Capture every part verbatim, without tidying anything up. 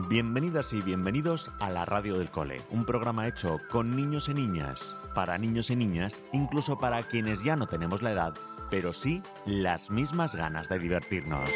Bienvenidas y bienvenidos a la Radio del Cole, un programa hecho con niños y niñas, para niños y niñas, incluso para quienes ya no tenemos la edad, pero sí las mismas ganas de divertirnos.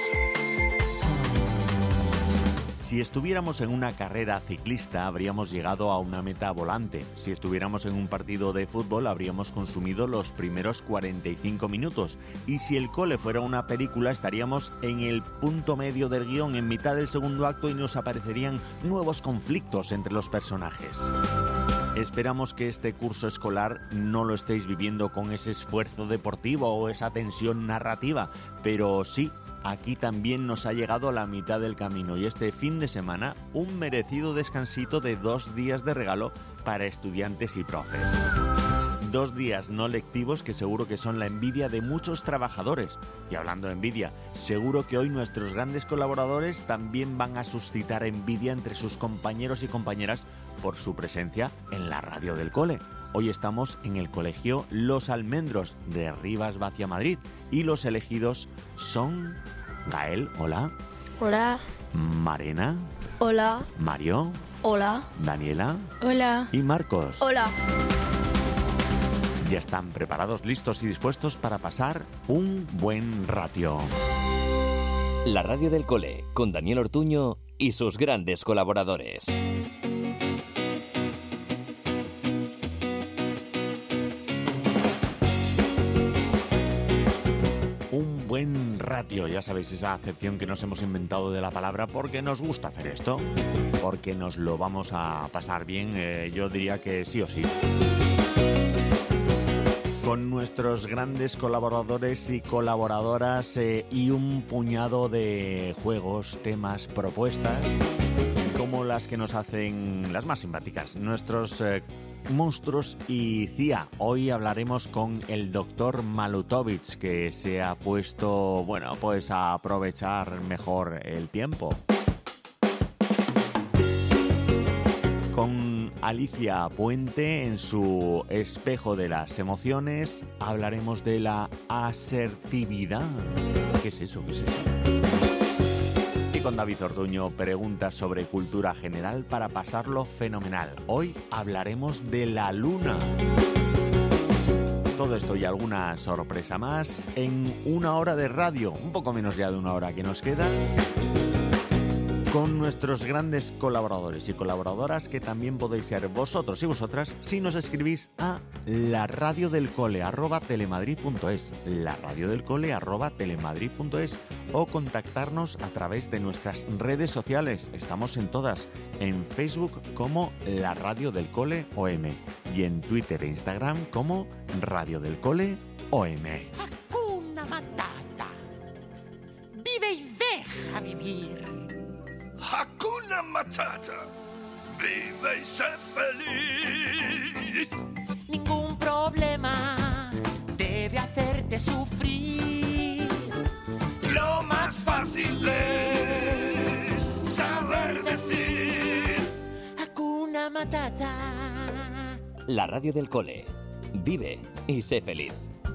Si estuviéramos en una carrera ciclista, habríamos llegado a una meta volante. Si estuviéramos en un partido de fútbol, habríamos consumido los primeros cuarenta y cinco minutos. Y si el cole fuera una película, estaríamos en el punto medio del guión, en mitad del segundo acto, y nos aparecerían nuevos conflictos entre los personajes. Esperamos que este curso escolar no lo estéis viviendo con ese esfuerzo deportivo o esa tensión narrativa, pero sí, aquí también nos ha llegado a la mitad del camino y este fin de semana un merecido descansito de dos días de regalo para estudiantes y profes. Dos días no lectivos que seguro que son la envidia de muchos trabajadores. Y hablando de envidia, seguro que hoy nuestros grandes colaboradores también van a suscitar envidia entre sus compañeros y compañeras por su presencia en la Radio del Cole. Hoy estamos en el colegio Los Almendros de Rivas Vacia Madrid y los elegidos son Gael, hola. Hola. Marena. Hola. Mario. Hola. Daniela. Hola. Y Marcos. Hola. Ya están preparados, listos y dispuestos para pasar un buen ratio. La Radio del Cole, con Daniel Ortuño y sus grandes colaboradores. Un buen ratio, ya sabéis, esa acepción que nos hemos inventado de la palabra porque nos gusta hacer esto, porque nos lo vamos a pasar bien, eh, yo diría que sí o sí. Con nuestros grandes colaboradores y colaboradoras eh, y un puñado de juegos, temas, propuestas, como las que nos hacen las más simpáticas, nuestros eh, monstruos y C I A. Hoy hablaremos con el doctor Malutovich, que se ha puesto, bueno, pues a aprovechar mejor el tiempo. Con Alicia Puente en su espejo de las emociones hablaremos de la asertividad. ¿Qué es eso? ¿Qué es eso? Y con David Ortuño, preguntas sobre cultura general para pasarlo fenomenal. Hoy hablaremos de la luna. Todo esto y alguna sorpresa más en una hora de radio, un poco menos ya de una hora que nos queda, con nuestros grandes colaboradores y colaboradoras que también podéis ser vosotros y vosotras si nos escribís a la radio del cole arroba telemadrid punto es, la radio del cole arroba telemadrid punto es, o contactarnos a través de nuestras redes sociales. Estamos en todas, en Facebook como La Radio del Cole O M y en Twitter e Instagram como Radio del Cole O M. Hakuna Matata. Vive y deja vivir. Hakuna Matata, vive y sé feliz. Ningún problema debe hacerte sufrir. Lo más fácil es saber decir Hakuna Matata. La Radio del Cole, vive y sé feliz.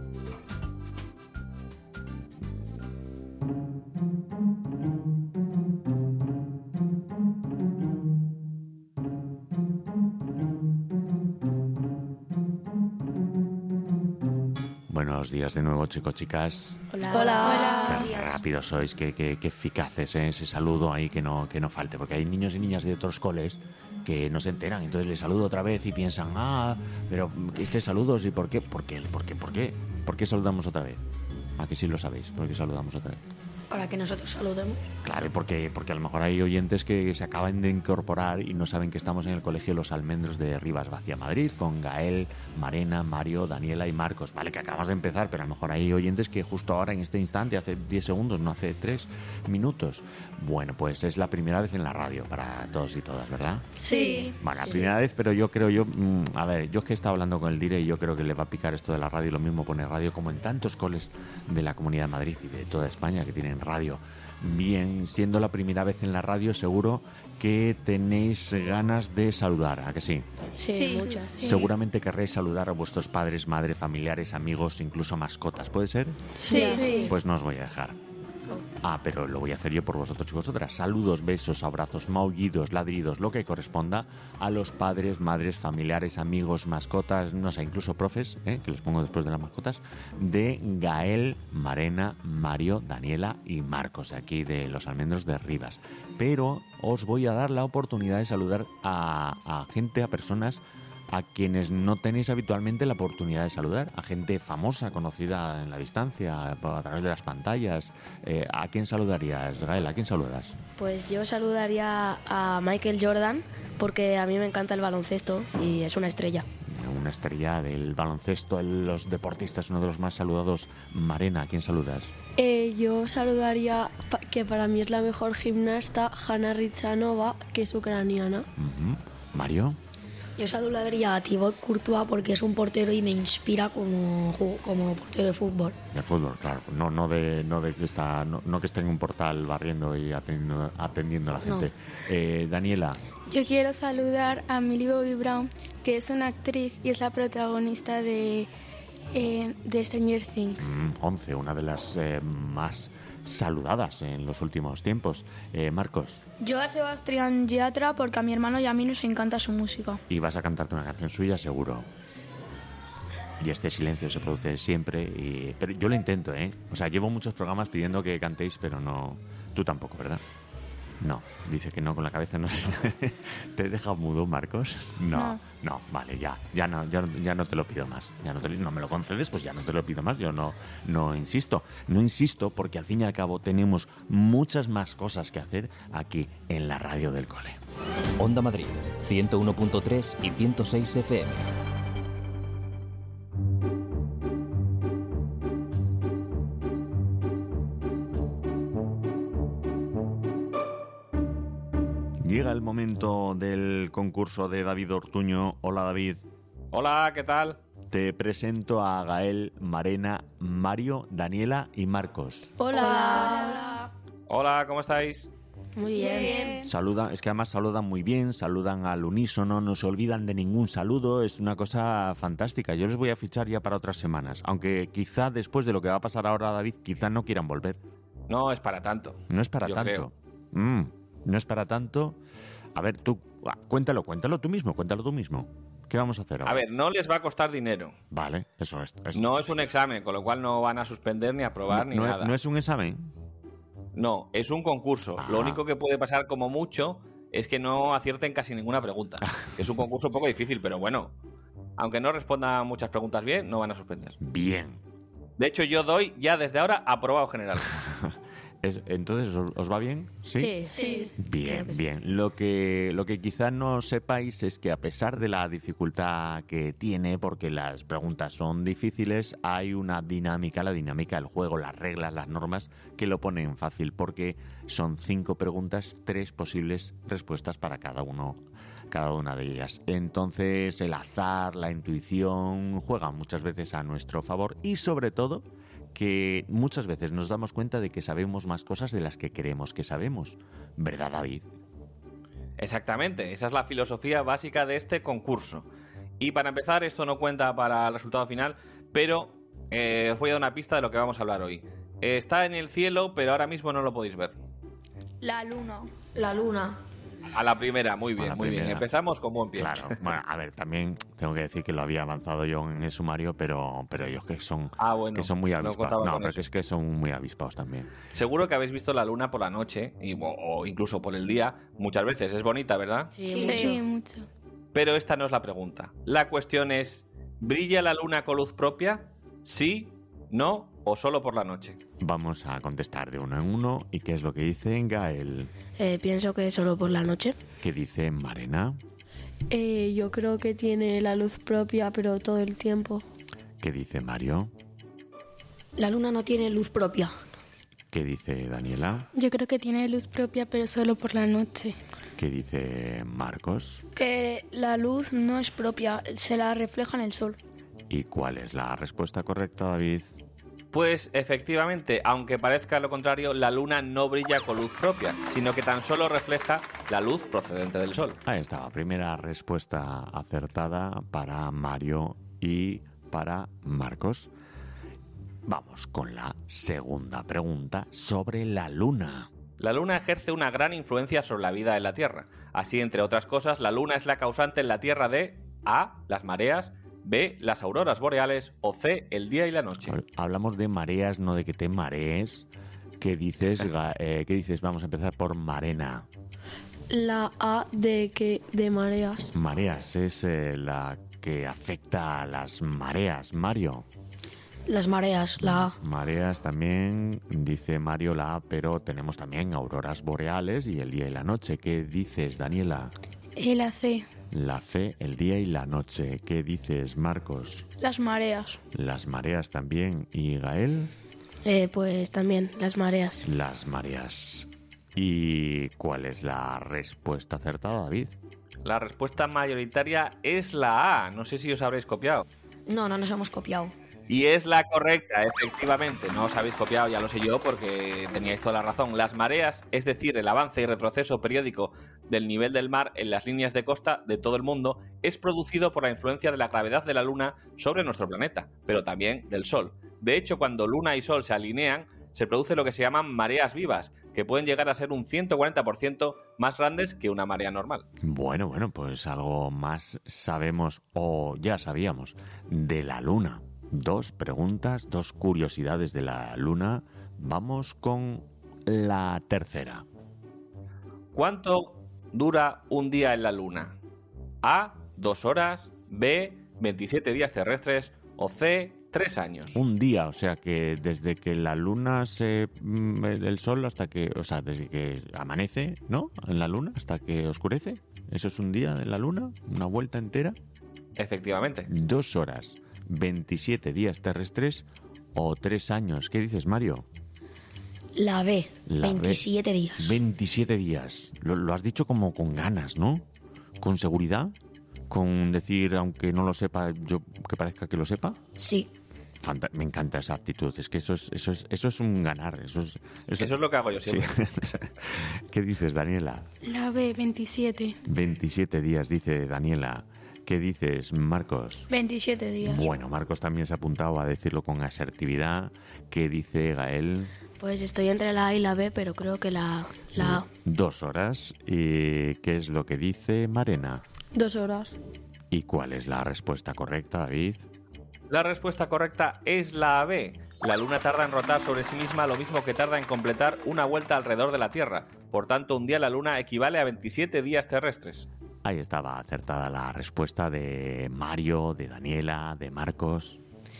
Buenos días de nuevo, chicos, chicas. Hola. Hola. Qué rápidos sois, qué, qué, qué eficaces, ¿eh? Ese saludo ahí que no, que no falte, porque hay niños y niñas de otros coles que no se enteran, entonces les saludo otra vez y piensan, ah, pero este saludo, ¿y por qué? ¿Por qué? ¿Por qué? ¿Por qué? ¿Por qué saludamos otra vez? ¿A que sí lo sabéis? ¿Por qué saludamos otra vez? Para que nosotros saludemos. Claro, porque, porque a lo mejor hay oyentes que se acaban de incorporar y no saben que estamos en el colegio Los Almendros de Rivas Vacia Madrid, con Gael, Marena, Mario, Daniela y Marcos. Vale, que acabamos de empezar, pero a lo mejor hay oyentes que justo ahora, en este instante, hace diez segundos, no hace tres minutos. Bueno, pues es la primera vez en la radio para todos y todas, ¿verdad? Sí. Bueno, la sí. primera vez, pero yo creo, yo, mmm, a ver, yo es que he estado hablando con el Dire y yo creo que le va a picar esto de la radio, lo mismo pone radio como en tantos coles de la Comunidad de Madrid y de toda España que tienen radio. Bien, siendo la primera vez en la radio, seguro que tenéis ganas de saludar, ¿a que sí? Sí, sí, muchas. Sí. Seguramente querréis saludar a vuestros padres, madre, familiares, amigos, incluso mascotas, ¿puede ser? Sí. sí. Pues no os voy a dejar. Ah, pero lo voy a hacer yo por vosotros y vosotras. Saludos, besos, abrazos, maullidos, ladridos, lo que corresponda a los padres, madres, familiares, amigos, mascotas, no sé, incluso profes, ¿eh? que los pongo después de las mascotas, de Gael, Marena, Mario, Daniela y Marcos, de aquí de Los Almendros de Rivas. Pero os voy a dar la oportunidad de saludar a, a gente, a personas a quienes no tenéis habitualmente la oportunidad de saludar, a gente famosa, conocida en la distancia, a través de las pantallas. Eh, ¿A quién saludarías, Gael? ¿A quién saludas? Pues yo saludaría a Michael Jordan porque a mí me encanta el baloncesto y es una estrella. Una estrella del baloncesto, los deportistas, uno de los más saludados. Marena, ¿a quién saludas? Eh, yo saludaría, pa- que para mí es la mejor gimnasta, Hanna Rizanova, que es ucraniana. Uh-huh. ¿Mario? Yo saludaría a Thibaut Courtois porque es un portero y me inspira como, ju- como portero de fútbol. De fútbol, claro. No, no de, no de que está, no, no que esté en un portal barriendo y atendiendo, atendiendo a la gente. No. Eh, Daniela. Yo quiero saludar a Millie Bobby Brown, que es una actriz y es la protagonista de, eh, de Stranger Things. Mm, once, una de las eh, más saludadas en los últimos tiempos. Eh, Marcos. Yo a Sebastián Yatra porque a mi hermano y a mí nos encanta su música. Y vas a cantarte una canción suya, seguro. Y este silencio se produce siempre. Y... Pero yo lo intento, ¿eh? O sea, llevo muchos programas pidiendo que cantéis, pero no... Tú tampoco, ¿verdad? No, dice que no, con la cabeza no. ¿Te he dejado mudo, Marcos? No, no, no, vale, ya, ya no, ya, ya no te lo pido más. Ya no, te, no me lo concedes, pues ya no te lo pido más. Yo no, no insisto, no insisto porque al fin y al cabo tenemos muchas más cosas que hacer aquí en la radio del cole. Onda Madrid, ciento uno punto tres y ciento seis F M. Llega el momento del concurso de David Ortuño. Hola, David. Hola, ¿qué tal? Te presento a Gael, Marena, Mario, Daniela y Marcos. Hola. Hola, ¿cómo estáis? Muy bien. Saludan, es que además saludan muy bien, saludan al unísono, no se olvidan de ningún saludo, es una cosa fantástica. Yo les voy a fichar ya para otras semanas, aunque quizá después de lo que va a pasar ahora, David, quizá no quieran volver. No es para tanto. No es para Yo tanto. Mm, no es para tanto. A ver, tú, ah, cuéntalo, cuéntalo tú mismo, cuéntalo tú mismo. ¿Qué vamos a hacer ahora? A ver, no les va a costar dinero. Vale, eso es. es No es un examen, con lo cual no van a suspender ni a aprobar no, ni no nada. Es, ¿No es un examen? No, es un concurso. Ah. Lo único que puede pasar como mucho es que no acierten casi ninguna pregunta. Es un concurso un poco difícil, pero bueno, aunque no respondan muchas preguntas bien, no van a suspender. Bien. De hecho, yo doy ya desde ahora aprobado general. Es, entonces, ¿os, os va bien? Sí. Sí, sí. Bien, Creo que sí. bien. Lo que, lo que quizá no sepáis es que a pesar de la dificultad que tiene, porque las preguntas son difíciles, hay una dinámica, la dinámica del juego, las reglas, las normas, que lo ponen fácil, porque son cinco preguntas, tres posibles respuestas para cada uno, cada una de ellas. Entonces, el azar, la intuición juegan muchas veces a nuestro favor y, sobre todo, que muchas veces nos damos cuenta de que sabemos más cosas de las que creemos que sabemos. ¿Verdad, David? Exactamente, esa es la filosofía básica de este concurso. Y para empezar, esto no cuenta para el resultado final, pero eh, os voy a dar una pista de lo que vamos a hablar hoy. Eh, está en el cielo, pero ahora mismo no lo podéis ver. La luna. La luna. A la primera, muy bien, A la muy primera. bien. Empezamos con buen pie. Claro. Bueno, a ver, también tengo que decir que lo había avanzado yo en el sumario, pero, pero ellos que son, Ah, bueno, que son muy no avispados. contaba No, con pero eso. que es que son muy avispados también. Seguro que habéis visto la luna por la noche, y, o, o incluso por el día, muchas veces. Es bonita, ¿verdad? Sí, Sí, mucho. mucho. Pero esta no es la pregunta. La cuestión es, ¿brilla la luna con luz propia? ¿Sí? ¿No? ¿O solo por la noche? Vamos a contestar de uno en uno. ¿Y qué es lo que dice Gael? Eh, pienso que solo por la noche. ¿Qué dice Marena? Eh, yo creo que tiene la luz propia, pero todo el tiempo. ¿Qué dice Mario? La luna no tiene luz propia. ¿Qué dice Daniela? Yo creo que tiene luz propia, pero solo por la noche. ¿Qué dice Marcos? Que la luz no es propia, se la refleja en el sol. ¿Y cuál es la respuesta correcta, David? Pues efectivamente, aunque parezca lo contrario, la luna no brilla con luz propia, sino que tan solo refleja la luz procedente del sol. Ahí estaba, primera respuesta acertada para Mario y para Marcos. Vamos con la segunda pregunta sobre la Luna. La Luna ejerce una gran influencia sobre la vida en la Tierra. Así, entre otras cosas, la Luna es la causante en la Tierra de A. Las mareas, B. Las auroras boreales o C. El día y la noche. Hablamos de mareas, no de que te marees. ¿Qué dices? eh, ¿Qué dices? Vamos a empezar por Marena. La A de que de mareas. Mareas es eh, la que afecta a las mareas, Mario. Las mareas, la A. Mareas también, dice Mario la A, pero tenemos también auroras boreales y el día y la noche. ¿Qué dices, Daniela? La C. La C, el día y la noche. ¿Qué dices, Marcos? Las mareas. Las mareas también. ¿Y Gael? Eh, pues también, las mareas. Las mareas. ¿Y cuál es la respuesta acertada, David? La respuesta mayoritaria es la A. No sé si os habréis copiado. No, no nos hemos copiado. Y es la correcta, efectivamente. No os habéis copiado, ya lo sé yo, porque teníais toda la razón. Las mareas, es decir, el avance y retroceso periódico del nivel del mar en las líneas de costa de todo el mundo, es producido por la influencia de la gravedad de la Luna sobre nuestro planeta, pero también del Sol. De hecho, cuando Luna y Sol se alinean, se produce lo que se llaman mareas vivas, que pueden llegar a ser un ciento cuarenta por ciento más grandes que una marea normal. Bueno, bueno, pues algo más sabemos, o ya sabíamos, de la Luna. Dos preguntas, dos curiosidades de la Luna. Vamos con la tercera. ¿Cuánto dura un día en la Luna? A, dos horas, B, veintisiete días terrestres o C, tres años. Un día, o sea que desde que la Luna se... el Sol hasta que... O sea, desde que amanece, ¿no? En la Luna hasta que oscurece. ¿Eso es un día en la Luna? ¿Una vuelta entera? Efectivamente. Dos horas, veintisiete días terrestres o tres años. ¿Qué dices, Mario? La B, La veintisiete B, días. veintisiete días. Lo, lo has dicho como con ganas, ¿no? ¿Con seguridad? ¿Con decir, aunque no lo sepa, yo que parezca que lo sepa? Sí. Fanta- me encanta esa actitud. Es que eso es, eso es, eso es un ganar. Eso es, eso... eso es lo que hago yo siempre. Sí. ¿Qué dices, Daniela? La B, veintisiete. veintisiete días, dice Daniela. ¿Qué dices, Marcos? veintisiete días. Bueno, Marcos también se ha apuntado a decirlo con asertividad. ¿Qué dice Gael? Pues estoy entre la A y la B, pero creo que la, la A. Dos horas. ¿Y qué es lo que dice Marena? Dos horas. ¿Y cuál es la respuesta correcta, David? La respuesta correcta es la B. La Luna tarda en rotar sobre sí misma lo mismo que tarda en completar una vuelta alrededor de la Tierra. Por tanto, un día en la Luna equivale a veintisiete días terrestres. Ahí estaba acertada la respuesta de Mario, de Daniela, de Marcos.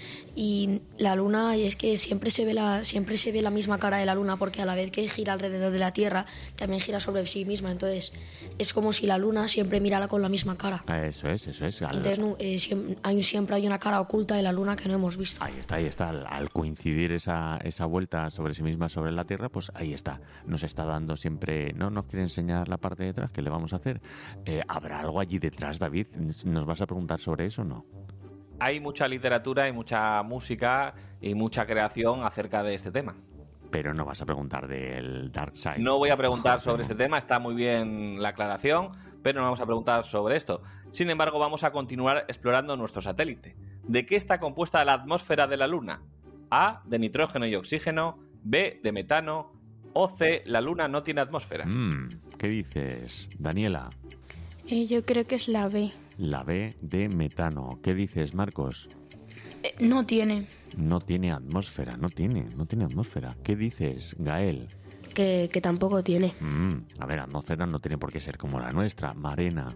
Y la luna, y es que siempre se ve la siempre se ve la misma cara de la luna, porque a la vez que gira alrededor de la Tierra también gira sobre sí misma, entonces es como si la luna siempre mirara con la misma cara. Eso es, eso es. Al... Entonces no, eh, siempre, hay, siempre hay una cara oculta de la luna que no hemos visto. Ahí está, ahí está. Al, al coincidir esa, esa vuelta sobre sí misma sobre la Tierra, pues ahí está. Nos está dando siempre... ¿No nos quiere enseñar la parte de detrás? ¿Qué le vamos a hacer? Eh, ¿Habrá algo allí detrás, David? ¿Nos vas a preguntar sobre eso o no? Hay mucha literatura y mucha música y mucha creación acerca de este tema. Pero no vas a preguntar del Dark Side. No voy a preguntar sobre este tema, está muy bien la aclaración, pero no vamos a preguntar sobre esto. Sin embargo, vamos a continuar explorando nuestro satélite. ¿De qué está compuesta la atmósfera de la Luna? A, de nitrógeno y oxígeno, B, de metano o C, la Luna no tiene atmósfera. Mm, ¿qué dices, Daniela? Eh, yo creo que es la B. La B, de metano. ¿Qué dices, Marcos? Eh, no tiene. No tiene atmósfera, no tiene, no tiene atmósfera. ¿Qué dices, Gael? Que, que tampoco tiene. Mm, a ver, atmósfera no tiene por qué ser como la nuestra. Marena.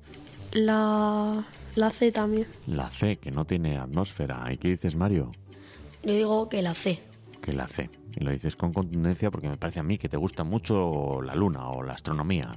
La, la C también. La C, que no tiene atmósfera. ¿Y qué dices, Mario? Yo digo que la C. Que la C. Y lo dices con contundencia porque me parece a mí que te gusta mucho la luna o la astronomía.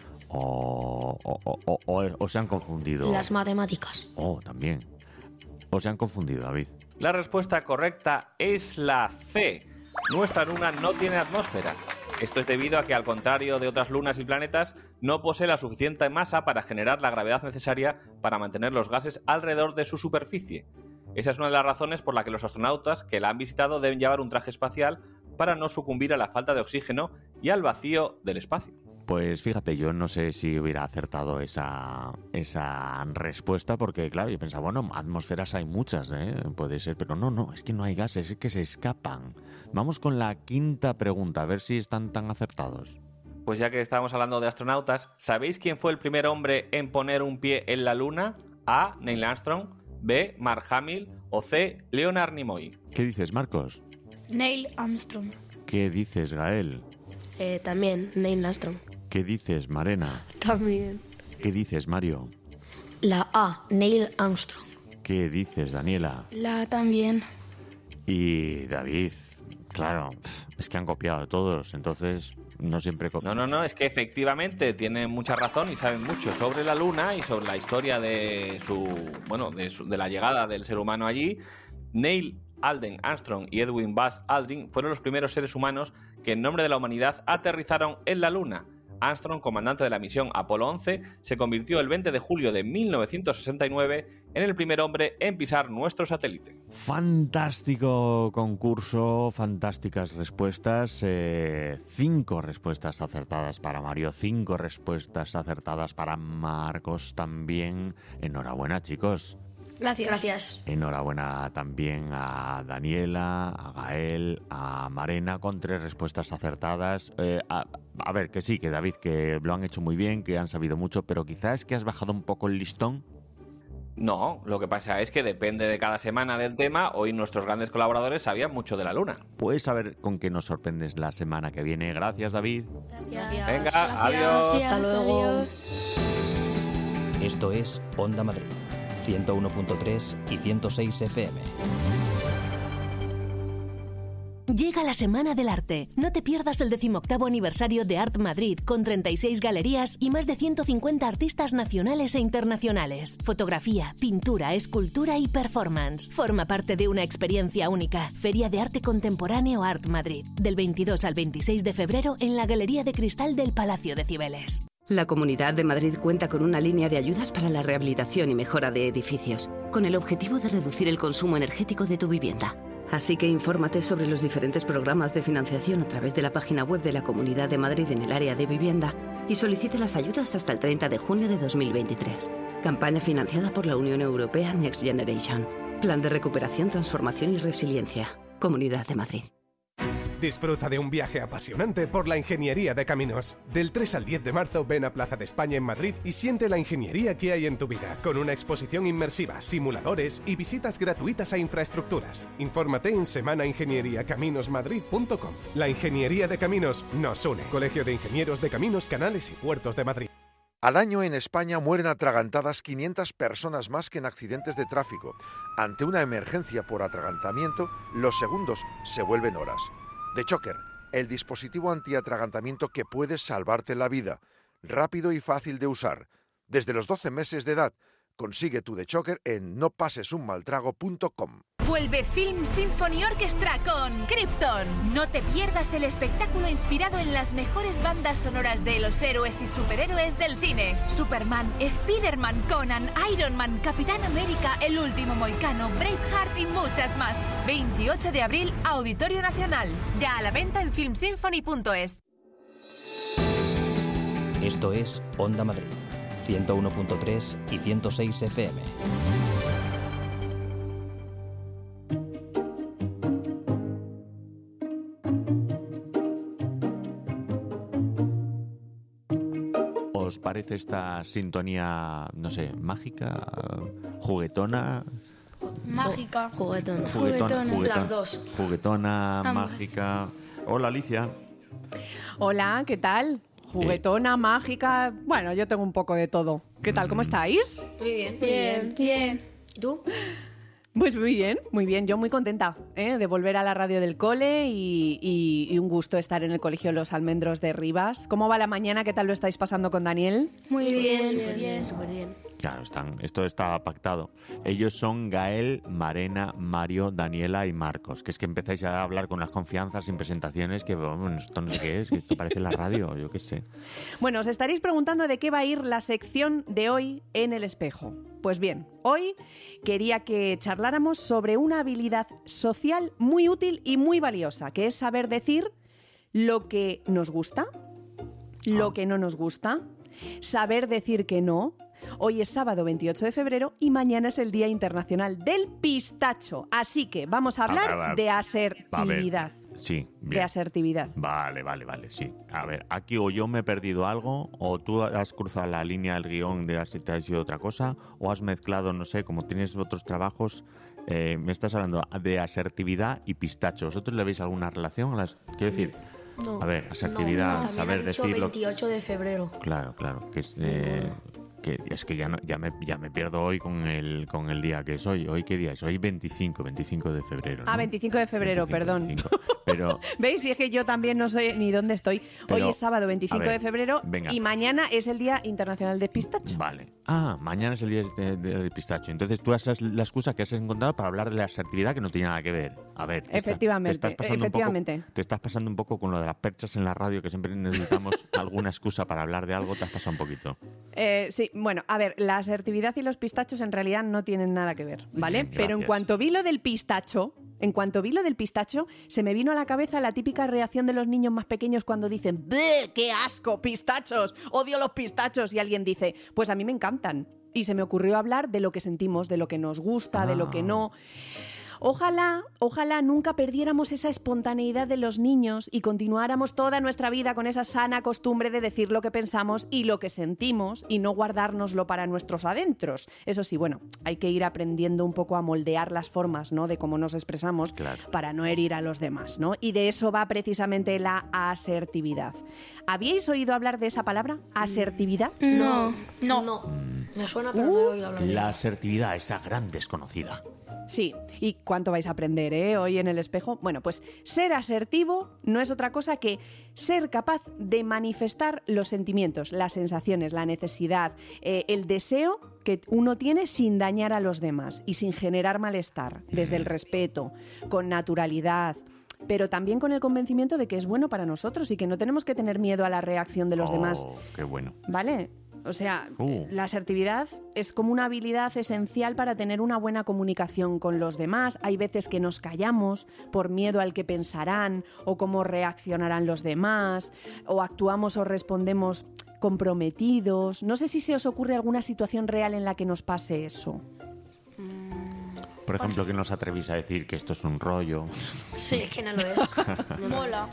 O, o, o, o, o se han confundido. Las matemáticas. Oh, también. O se han confundido, David. La respuesta correcta es la C. Nuestra luna no tiene atmósfera. Esto es debido a que, al contrario de otras lunas y planetas, no posee la suficiente masa para generar la gravedad necesaria para mantener los gases alrededor de su superficie. Esa es una de las razones por la que los astronautas que la han visitado deben llevar un traje espacial para no sucumbir a la falta de oxígeno y al vacío del espacio. Pues fíjate, yo no sé si hubiera acertado esa, esa respuesta, porque claro, yo pensaba, bueno, atmósferas hay muchas, ¿eh? Puede ser, pero no, no, es que no hay gases, es que se escapan. Vamos con la quinta pregunta, a ver si están tan acertados. Pues ya que estamos hablando de astronautas, ¿sabéis quién fue el primer hombre en poner un pie en la Luna? A. Neil Armstrong, B. Mark Hamill o C. Leonard Nimoy. ¿Qué dices, Marcos? Neil Armstrong. ¿Qué dices, Gael? Eh, también, Neil Armstrong. ¿Qué dices, Marena? También. ¿Qué dices, Mario? La A, Neil Armstrong. ¿Qué dices, Daniela? La A también. Y David, claro, es que han copiado todos, entonces no siempre copian. No, no, no, es que efectivamente tienen mucha razón y saben mucho sobre la Luna y sobre la historia de su, bueno, de, su, de la llegada del ser humano allí. Neil Alden Armstrong y Edwin Buzz Aldrin fueron los primeros seres humanos que en nombre de la humanidad aterrizaron en la Luna. Armstrong, comandante de la misión Apolo once, se convirtió el veinte de julio de mil novecientos sesenta y nueve en el primer hombre en pisar nuestro satélite. Fantástico concurso, fantásticas respuestas. Eh, cinco respuestas acertadas para Mario, cinco respuestas acertadas para Marcos también. Enhorabuena, chicos. Gracias. Gracias. Enhorabuena también a Daniela, a Gael, a Marena, con tres respuestas acertadas. Eh, a, a ver, que sí, que David, que lo han hecho muy bien, que han sabido mucho, pero quizás es que has bajado un poco el listón. No, lo que pasa es que depende de cada semana del tema. Hoy nuestros grandes colaboradores sabían mucho de la Luna. Pues a ver con qué nos sorprendes la semana que viene. Gracias, David. Gracias. Venga, Gracias. adiós. Hasta luego. Adiós. Esto es Onda Madrid, ciento uno punto tres y ciento seis F M. Llega la Semana del Arte. No te pierdas el decimoctavo aniversario de Art Madrid, con treinta y seis galerías y más de ciento cincuenta artistas nacionales e internacionales. Fotografía, pintura, escultura y performance. Forma parte de una experiencia única. Feria de Arte Contemporáneo Art Madrid, del veintidós al veintiséis de febrero en la Galería de Cristal del Palacio de Cibeles. La Comunidad de Madrid cuenta con una línea de ayudas para la rehabilitación y mejora de edificios, con el objetivo de reducir el consumo energético de tu vivienda. Así que infórmate sobre los diferentes programas de financiación a través de la página web de la Comunidad de Madrid en el área de vivienda y solicite las ayudas hasta el treinta de junio de dos mil veintitrés. Campaña financiada por la Unión Europea Next Generation. Plan de recuperación, transformación y resiliencia. Comunidad de Madrid. Disfruta de un viaje apasionante por la ingeniería de caminos. Del tres al diez de marzo ven a Plaza de España en Madrid y siente la ingeniería que hay en tu vida, con una exposición inmersiva, simuladores y visitas gratuitas a infraestructuras. Infórmate en semana ingeniería caminos madrid punto com. La ingeniería de caminos nos une. Colegio de Ingenieros de Caminos, Canales y Puertos de Madrid. Al año en España mueren atragantadas quinientas personas más que en accidentes de tráfico. Ante una emergencia por atragantamiento, los segundos se vuelven horas. DeChocker, el dispositivo antiatragantamiento que puede salvarte la vida. Rápido y fácil de usar. Desde los doce meses de edad, consigue tu DeChocker en no pases un mal trago punto com. Vuelve Film Symphony Orchestra con Krypton. No te pierdas el espectáculo inspirado en las mejores bandas sonoras de los héroes y superhéroes del cine. Superman, Spider-Man, Conan, Iron Man, Capitán América, El Último Mohicano, Braveheart y muchas más. veintiocho de abril, Auditorio Nacional. Ya a la venta en film symphony punto es. Esto es Onda Madrid, ciento uno punto tres y ciento seis F M. ¿Os parece esta sintonía, no sé, mágica, juguetona? Mágica. Juguetona. Juguetona, juguetona. Las dos. Juguetona, Ambas. mágica. Hola, Alicia. Hola, ¿qué tal? Juguetona, mágica... Bueno, yo tengo un poco de todo. ¿Qué tal? ¿Cómo estáis? Muy bien. Muy Bien, bien. ¿Y tú? Pues muy bien, muy bien. Yo muy contenta, ¿eh? de volver a la radio del cole y, y, y un gusto estar en el Colegio Los Almendros de Rivas. ¿Cómo va la mañana? ¿Qué tal lo estáis pasando con Daniel? Muy bien, Súper bien. bien, súper bien. Claro, están, esto está pactado. Ellos son Gael, Marena, Mario, Daniela y Marcos. Que es que empezáis a hablar con las confianzas sin presentaciones que, bueno, esto no sé qué es, que esto parece la radio, yo qué sé. Bueno, os estaréis preguntando de qué va a ir la sección de hoy en El Espejo. Pues bien, hoy quería que charláramos sobre una habilidad social muy útil y muy valiosa, que es saber decir lo que nos gusta lo que no nos gusta, saber decir que no. Hoy es sábado veintiocho de febrero y mañana es el Día Internacional del Pistacho. Así que vamos a hablar A ver, de asertividad. A ver, sí, bien. De asertividad. Vale, vale, vale, sí. A ver, aquí o yo me he perdido algo, o tú has cruzado la línea del guión de has sido otra cosa, o has mezclado, no sé, como tienes otros trabajos, eh, me estás hablando de asertividad y pistacho. ¿Vosotros le veis alguna relación a las...? Quiero decir, No. a ver, asertividad, No, también saber ha dicho decirlo... veintiocho de febrero. Claro, claro, que es... Eh, que es que ya no, ya me ya me pierdo hoy con el con el día que es hoy. ¿Hoy qué día es? Hoy veinticinco, veinticinco de febrero, ¿no? Ah, veinticinco de febrero, veinticinco, perdón. veinticinco. Pero ¿Veis? Si es que yo también no sé ni dónde estoy. Pero, Hoy es sábado veinticinco a ver, de febrero venga. y mañana es el Día Internacional del Pistacho. Vale. Ah, mañana es el día del de, de pistacho. Entonces tú haces la excusa que has encontrado para hablar de la asertividad que no tiene nada que ver. A ver. te Efectivamente, está- te estás pasando efectivamente. Un poco, te estás pasando un poco con lo de las perchas en la radio, que siempre necesitamos alguna excusa para hablar de algo. Te has pasado un poquito. Eh, sí, bueno, a ver, la asertividad y los pistachos en realidad no tienen nada que ver, ¿vale? Bien, Pero en gracias. cuanto vi lo del pistacho, en cuanto vi lo del pistacho, se me vino a la cabeza la típica reacción de los niños más pequeños cuando dicen ¡Bleh, qué asco, pistachos! ¡Odio los pistachos! Y alguien dice, pues a mí me encantan. Y se me ocurrió hablar de lo que sentimos, de lo que nos gusta, de lo que no. Ojalá, ojalá nunca perdiéramos esa espontaneidad de los niños y continuáramos toda nuestra vida con esa sana costumbre de decir lo que pensamos y lo que sentimos y no guardárnoslo para nuestros adentros. Eso sí, bueno, hay que ir aprendiendo un poco a moldear las formas, ¿no?, de cómo nos expresamos para no herir a los demás, ¿no? Y de eso va precisamente la asertividad. ¿Habíais oído hablar de esa palabra? ¿Asertividad? No, no. No. Me suena, pero no he oído hablar de La ella. asertividad, esa gran desconocida. Sí, ¿y cuánto vais a aprender, eh, hoy en el espejo? Bueno, pues ser asertivo no es otra cosa que ser capaz de manifestar los sentimientos, las sensaciones, la necesidad, eh, el deseo que uno tiene sin dañar a los demás y sin generar malestar, desde el respeto, con naturalidad, pero también con el convencimiento de que es bueno para nosotros y que no tenemos que tener miedo a la reacción de los Oh, demás. qué bueno. ¿Vale? O sea, Uh. la asertividad es como una habilidad esencial para tener una buena comunicación con los demás. Hay veces que nos callamos por miedo al que pensarán o cómo reaccionarán los demás, o actuamos o respondemos comprometidos. No sé si se os ocurre alguna situación real en la que nos pase eso. Por ejemplo, que no os atrevéis a decir que esto es un rollo. Sí, es que no lo es. Mola.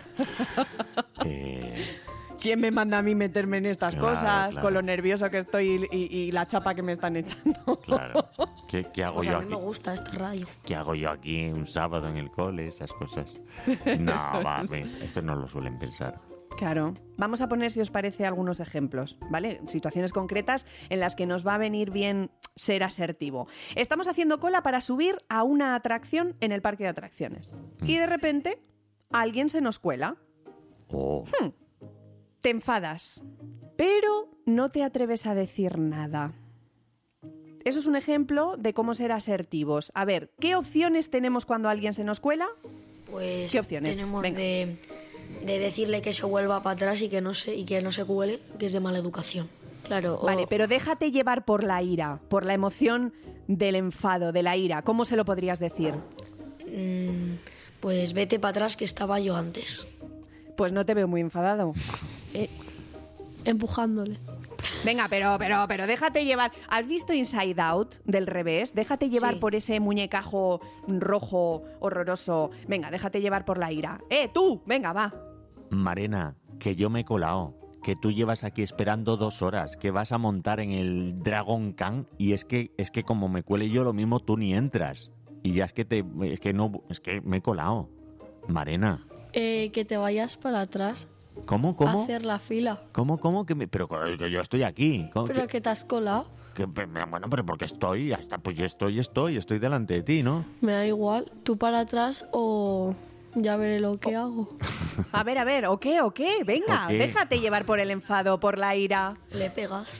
Eh, ¿Quién me manda a mí meterme en estas Claro, cosas claro. con lo nervioso que estoy y, y la chapa que me están echando? claro. ¿Qué, qué hago Pues yo a mí aquí? me gusta esta radio. ¿Qué hago yo aquí un sábado en el cole? Esas cosas. No, Eso va, es. ves, esto no lo suelen pensar. Claro. Vamos a poner, si os parece, algunos ejemplos, ¿vale? Situaciones concretas en las que nos va a venir bien ser asertivo. Estamos haciendo cola para subir a una atracción en el parque de atracciones. Y de repente, alguien se nos cuela. Oh. Hmm. Te enfadas, pero no te atreves a decir nada. Eso es un ejemplo de cómo ser asertivos. A ver, ¿qué opciones tenemos cuando alguien se nos cuela? Pues ¿Qué opciones? tenemos Venga. de, de decirle que se vuelva para atrás y que no se y que no se cuele, que es de mala educación. Claro. o- Vale, pero déjate llevar por la ira, por la emoción del enfado, de la ira. ¿Cómo se lo podrías decir? Mm, pues vete para atrás que estaba yo antes. Pues no te veo muy enfadado. Eh, empujándole. Venga, pero, pero, pero déjate llevar. ¿Has visto Inside Out del revés? Déjate llevar Sí. por ese muñecajo rojo horroroso. Venga, déjate llevar por la ira. ¡Eh, tú! Venga, va. Marena, que yo me he colado. Que tú llevas aquí esperando dos horas, que vas a montar en el Dragon Khan y es que es que como me cuele yo lo mismo tú ni entras. Y ya es que te es que no es que me he colado. Marena, Eh, que te vayas para atrás. ¿cómo A cómo? hacer la fila. ¿Cómo cómo que me pero que yo estoy aquí? ¿Cómo Pero que- que te has colado. que- bueno, pero porque estoy, ya está, pues yo estoy, estoy, estoy delante de ti, ¿no? Me da igual. Tú para atrás o ya veré lo que hago. A ver, a ver, ¿o qué, o qué? Venga, ¿O qué? déjate llevar por el enfado, por la ira. Le pegas.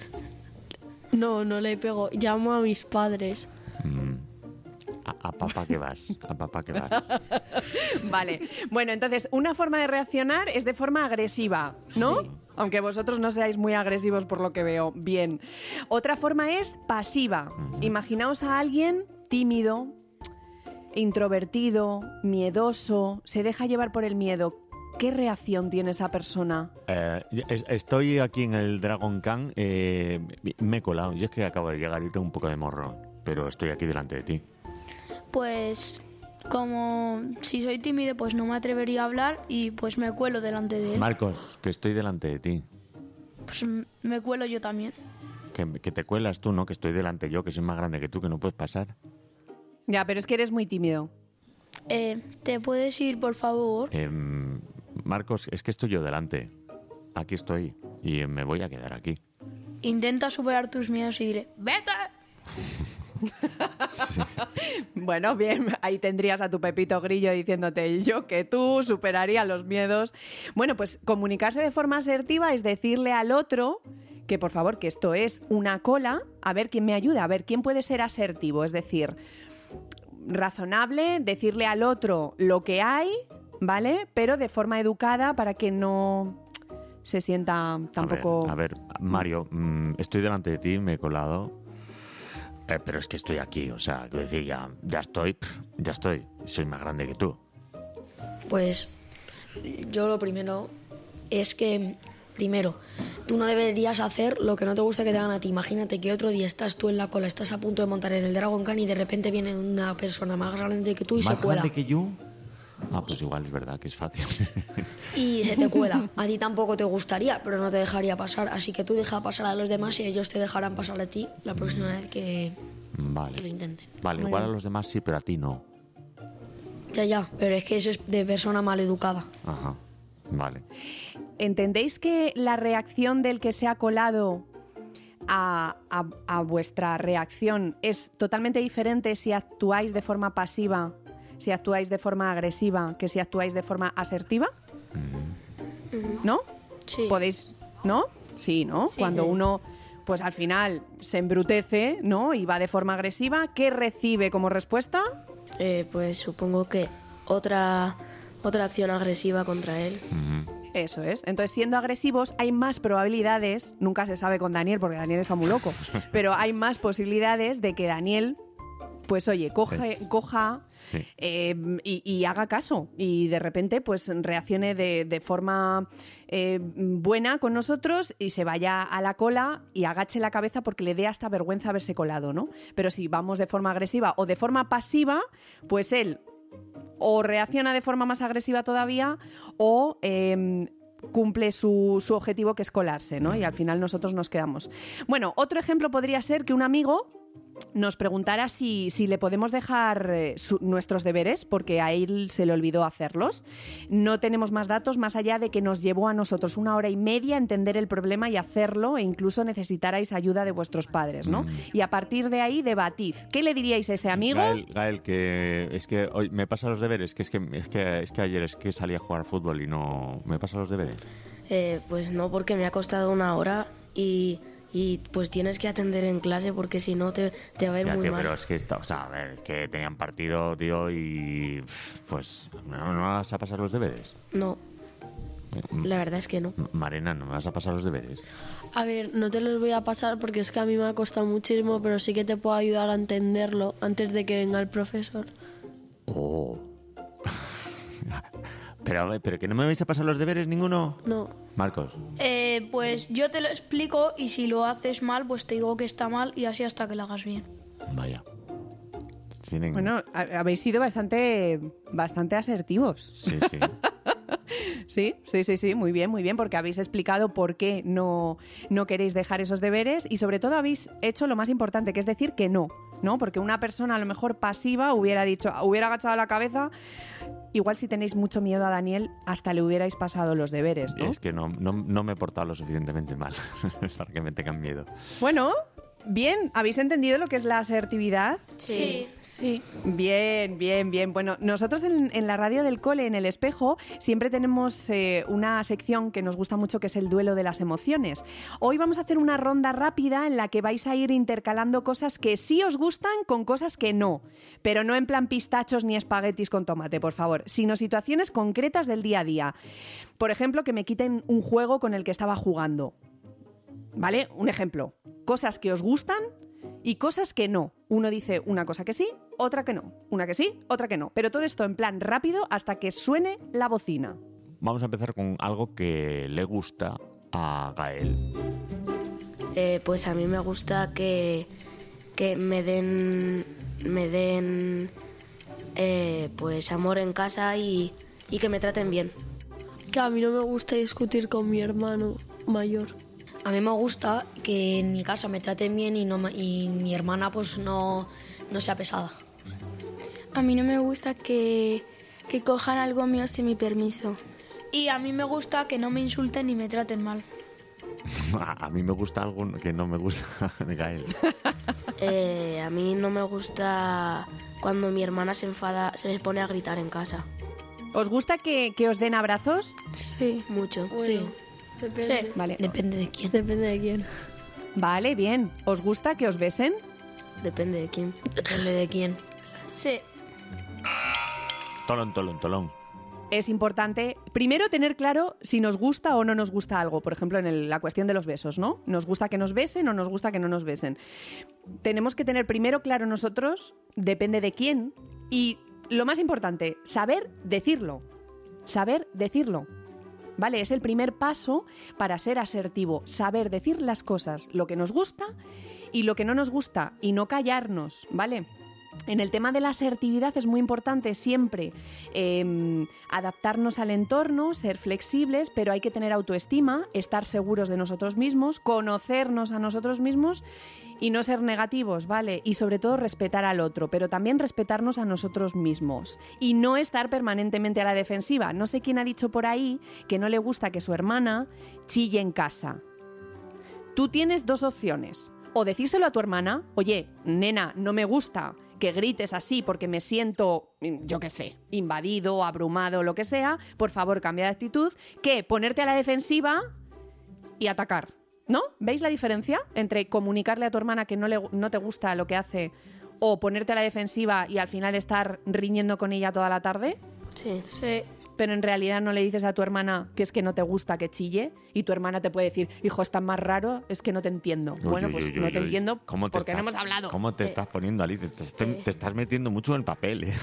No, no le pego. Llamo a mis padres. A, a papá que vas, a papá que vas. Vale. Bueno, entonces, una forma de reaccionar es de forma agresiva, ¿no? Sí. Aunque vosotros no seáis muy agresivos por lo que veo. Bien. Otra forma es pasiva. Imaginaos a alguien tímido, introvertido, miedoso, se deja llevar por el miedo. ¿qué reacción tiene esa persona? Eh, estoy aquí en el Dragon Khan, eh, me he colado. Yo es que acabo de llegar y tengo un poco de morro, pero estoy aquí delante de ti. Pues como si soy tímido, pues no me atrevería a hablar y pues me cuelo delante de él. Marcos, que estoy delante de ti. Pues me cuelo yo también. Que, que te cuelas tú, ¿no? Que estoy delante yo, que soy más grande que tú, que no puedes pasar. Ya, pero es que eres muy tímido. Eh, ¿Te puedes ir, por favor? Eh, Marcos, es que estoy yo delante. Aquí estoy y me voy a quedar aquí. Intenta superar tus miedos y diré, ¡vete! Sí. Bueno, bien, ahí tendrías a tu Pepito Grillo diciéndote yo que tú superaría los miedos. Bueno, pues comunicarse de forma asertiva es decirle al otro que por favor, que esto es una cola, a ver quién me ayuda, a ver quién puede ser asertivo, es decir, razonable, decirle al otro lo que hay, ¿vale? Pero de forma educada para que no se sienta tampoco... A ver, a ver Mario, mmm, estoy delante de ti, me he colado, eh, pero es que estoy aquí, o sea, quiero decir, ya, ya estoy, pff, ya estoy, soy más grande que tú. Pues yo lo primero es que, primero, tú no deberías hacer lo que no te gusta que te hagan a ti. Imagínate que otro día estás tú en la cola, estás a punto de montar en el Dragon Khan y de repente viene una persona más grande que tú y se cuela. ¿Más grande que yo? Ah, pues igual es verdad que es fácil. Y se te cuela. A ti tampoco te gustaría, pero no te dejaría pasar. Así que tú deja pasar a los demás y ellos te dejarán pasar a ti la próxima vez que, vale. que lo intenten. Vale, Muy igual bien. a los demás sí, pero a ti no. Ya, ya, pero es que eso es de persona mal educada. Ajá, vale. ¿Entendéis que la reacción del que se ha colado a, a, a vuestra reacción es totalmente diferente si actuáis de forma pasiva, si actuáis de forma agresiva, que si actuáis de forma asertiva? ¿No? Sí. ¿Podéis? ¿No? Sí, ¿no? Sí. Cuando uno, pues al final se embrutece, ¿no? Y va de forma agresiva, ¿qué recibe como respuesta? Eh, pues supongo que otra, otra acción agresiva contra él. Eso es. Entonces, siendo agresivos, hay más probabilidades, nunca se sabe con Daniel, porque Daniel está muy loco, pero hay más posibilidades de que Daniel, pues oye, coge, Es- coja Sí. eh, y, y haga caso y de repente pues reaccione de, de forma eh, buena con nosotros y se vaya a la cola y agache la cabeza porque le dé hasta vergüenza haberse colado, ¿no? Pero si vamos de forma agresiva o de forma pasiva, pues él o reacciona de forma más agresiva todavía o eh, cumple su, su objetivo, que es colarse, ¿no? Y al final nosotros nos quedamos. Bueno, otro ejemplo podría ser que un amigo nos preguntara si, si le podemos dejar eh, su- nuestros deberes porque a él se le olvidó hacerlos. No tenemos más datos más allá de que nos llevó a nosotros una hora y media entender el problema y hacerlo, e incluso necesitarais ayuda de vuestros padres, ¿no? Mm. Y a partir de ahí debatid. ¿Qué le diríais a ese amigo? Gael, Gael, que es que hoy me pasa los deberes, que es que es que es que ayer es que salí a jugar fútbol y no me pasa los deberes. Eh, pues no, porque me ha costado una hora y, y pues tienes que atender en clase porque si no te, te va a ir Ya, muy tío, mal. pero es que está, o sea, a ver, que tenían partido, tío, y pff, pues no, no vas a pasar los deberes. No, la verdad es que no. M- Marina, no me vas a pasar los deberes. A ver, no te los voy a pasar porque es que a mí me ha costado muchísimo, pero sí que te puedo ayudar a entenderlo antes de que venga el profesor. Oh. pero a ver, pero que no me vais a pasar los deberes ninguno. No. Marcos. Eh, pues yo te lo explico y si lo haces mal, pues te digo que está mal y así hasta que lo hagas bien. Vaya. Tienen... Bueno, ha- habéis sido bastante, bastante asertivos. Sí, sí. Sí, sí, sí, sí, muy bien, muy bien, porque habéis explicado por qué no, no queréis dejar esos deberes y sobre todo habéis hecho lo más importante, que es decir que no, ¿no? Porque una persona a lo mejor pasiva hubiera dicho, hubiera agachado la cabeza, igual si tenéis mucho miedo a Daniel, hasta le hubierais pasado los deberes, ¿no? Es que no, no, no me he portado lo suficientemente mal para que me tengan miedo. Bueno, bien, ¿habéis entendido lo que es la asertividad? Sí, sí. Bien, bien, bien. Bueno, nosotros en, en la radio del cole, en El Espejo, siempre tenemos eh, una sección que nos gusta mucho, que es el duelo de las emociones. Hoy vamos a hacer una ronda rápida en la que vais a ir intercalando cosas que sí os gustan con cosas que no. Pero no en plan pistachos ni espaguetis con tomate, por favor, sino situaciones concretas del día a día. Por ejemplo, que me quiten un juego con el que estaba jugando. ¿Vale? Un ejemplo. Cosas que os gustan y cosas que no. Uno dice una cosa que sí, otra que no. Una que sí, otra que no. Pero todo esto en plan rápido hasta que suene la bocina. vamos a empezar con algo que le gusta a Gael. Eh, pues a mí me gusta que, que me den, me den eh, pues amor en casa y, y que me traten bien. Que a mí no me gusta discutir con mi hermano mayor. A mí me gusta que en mi casa me traten bien y, no, me- y mi hermana pues no, no sea pesada. A mí no me gusta que, que cojan algo mío sin mi permiso. Y a mí me gusta que no me insulten ni me traten mal. A mí me gusta algo que no me gusta de Gael. Eh, a mí no me gusta cuando mi hermana se enfada, se me pone a gritar en casa. ¿Os gusta que, que os den abrazos? Sí. Mucho. Bueno, Sí. depende. Sí. Vale. Depende de quién. Depende de quién. Vale, bien. ¿Os gusta que os besen? Depende de quién. Depende de quién. Sí. Tolón, tolón, tolón. Es importante, primero, tener claro si nos gusta o no nos gusta algo. Por ejemplo, en el- la cuestión de los besos, ¿no? ¿Nos gusta que nos besen o nos gusta que no nos besen? Tenemos que tener primero claro nosotros, depende de quién. Y lo más importante, saber decirlo. Saber decirlo. ¿Vale? Es el primer paso para ser asertivo. Saber decir las cosas, lo que nos gusta y lo que no nos gusta. Y no callarnos, ¿vale? En el tema de la asertividad es muy importante siempre eh, adaptarnos al entorno, ser flexibles, pero hay que tener autoestima, estar seguros de nosotros mismos, conocernos a nosotros mismos y no ser negativos, ¿vale? Y sobre todo respetar al otro, pero también respetarnos a nosotros mismos y no estar permanentemente a la defensiva. No sé quién ha dicho por ahí que no le gusta que su hermana chille en casa. Tú tienes dos opciones. O decírselo a tu hermana, oye, nena, no me gusta que grites así porque me siento, yo qué sé, invadido, abrumado, lo que sea, por favor, cambia de actitud, que ponerte a la defensiva y atacar, ¿no? ¿Veis la diferencia entre comunicarle a tu hermana que no, le, no te gusta lo que hace o ponerte a la defensiva y al final estar riñendo con ella toda la tarde? Sí. Sí. Pero en realidad no le dices a tu hermana que es que no te gusta que chille y tu hermana te puede decir, hijo, estás más raro, es que no te entiendo. Uy, bueno, uy, pues uy, no uy, te uy. entiendo ¿Cómo te porque no estás- hemos hablado. ¿Cómo te estás poniendo, Alice? Te, te- te estás metiendo mucho en el papel, ¿eh?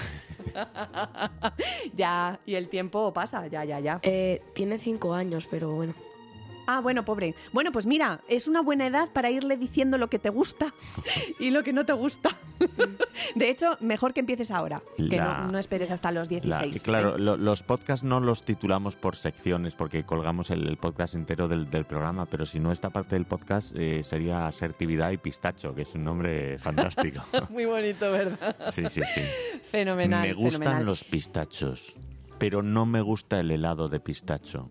Ya, y el tiempo pasa, ya, ya, ya. Eh, tiene cinco años, pero bueno. Ah, bueno, pobre. Bueno, pues mira, es una buena edad para irle diciendo lo que te gusta y lo que no te gusta. De hecho, mejor que empieces ahora, que La- no, no esperes hasta los La- dieciséis. claro, ¿eh? lo- los podcasts no los titulamos por secciones porque colgamos el, el podcast entero del, del programa, pero si no, esta parte del podcast eh, sería Asertividad y Pistacho, que es un nombre fantástico. Muy bonito, ¿verdad? Sí, sí, sí. Fenomenal, Me gustan fenomenal. los pistachos, pero no me gusta el helado de pistacho.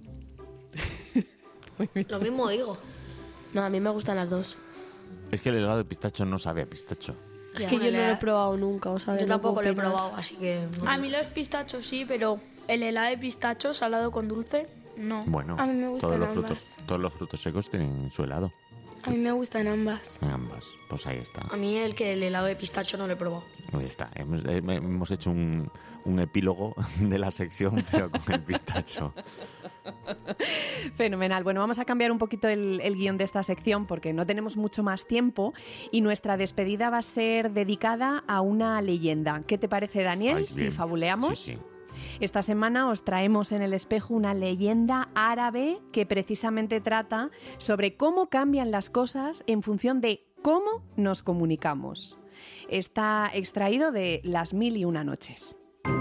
Lo mismo digo. No, a mí me gustan las dos. Es que el helado de pistacho no sabe a pistacho. Es que yo no lo he probado nunca, o sea, Yo no tampoco puedo lo he opinar. probado, así que... no. A mí los pistachos sí, pero el helado de pistacho salado con dulce, no. Bueno, A mí me gustan todos los ambas. frutos, todos los frutos secos tienen su helado. A mí me gustan ambas. En ambas. Pues ahí está. A mí el que el helado de pistacho no lo he probado. Ahí está. Hemos, eh, hemos hecho un, un epílogo de la sección, pero con el pistacho. Fenomenal. Bueno, vamos a cambiar un poquito el, el guión de esta sección porque no tenemos mucho más tiempo y nuestra despedida va a ser dedicada a una leyenda. ¿Qué te parece, Daniel, Ay, si bien. fabuleamos? Sí, sí. Esta semana os traemos en el espejo una leyenda árabe que precisamente trata sobre cómo cambian las cosas en función de cómo nos comunicamos. Está extraído de Las Mil y Una Noches.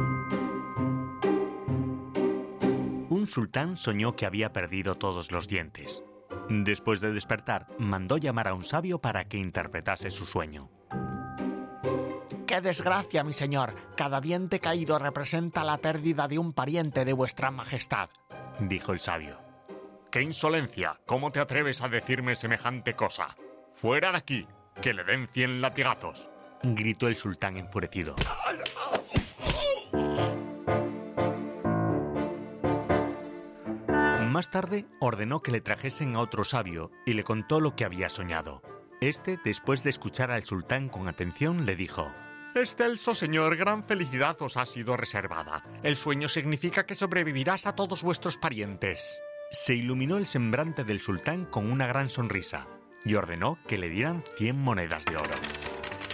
Un sultán soñó que había perdido todos los dientes. Después de despertar, mandó llamar a un sabio para que interpretase su sueño. ¡Qué desgracia, mi señor! Cada diente caído representa la pérdida de un pariente de vuestra majestad. Dijo el sabio. ¡Qué insolencia! ¿Cómo te atreves a decirme semejante cosa? ¡Fuera de aquí! ¡Que le den cien latigazos! Gritó el sultán enfurecido. Más tarde ordenó que le trajesen a otro sabio y le contó lo que había soñado. Este, después de escuchar al sultán con atención, le dijo: Excelso señor, gran felicidad os ha sido reservada. El sueño significa que sobrevivirás a todos vuestros parientes. Se iluminó el semblante del sultán con una gran sonrisa y ordenó que le dieran cien monedas de oro.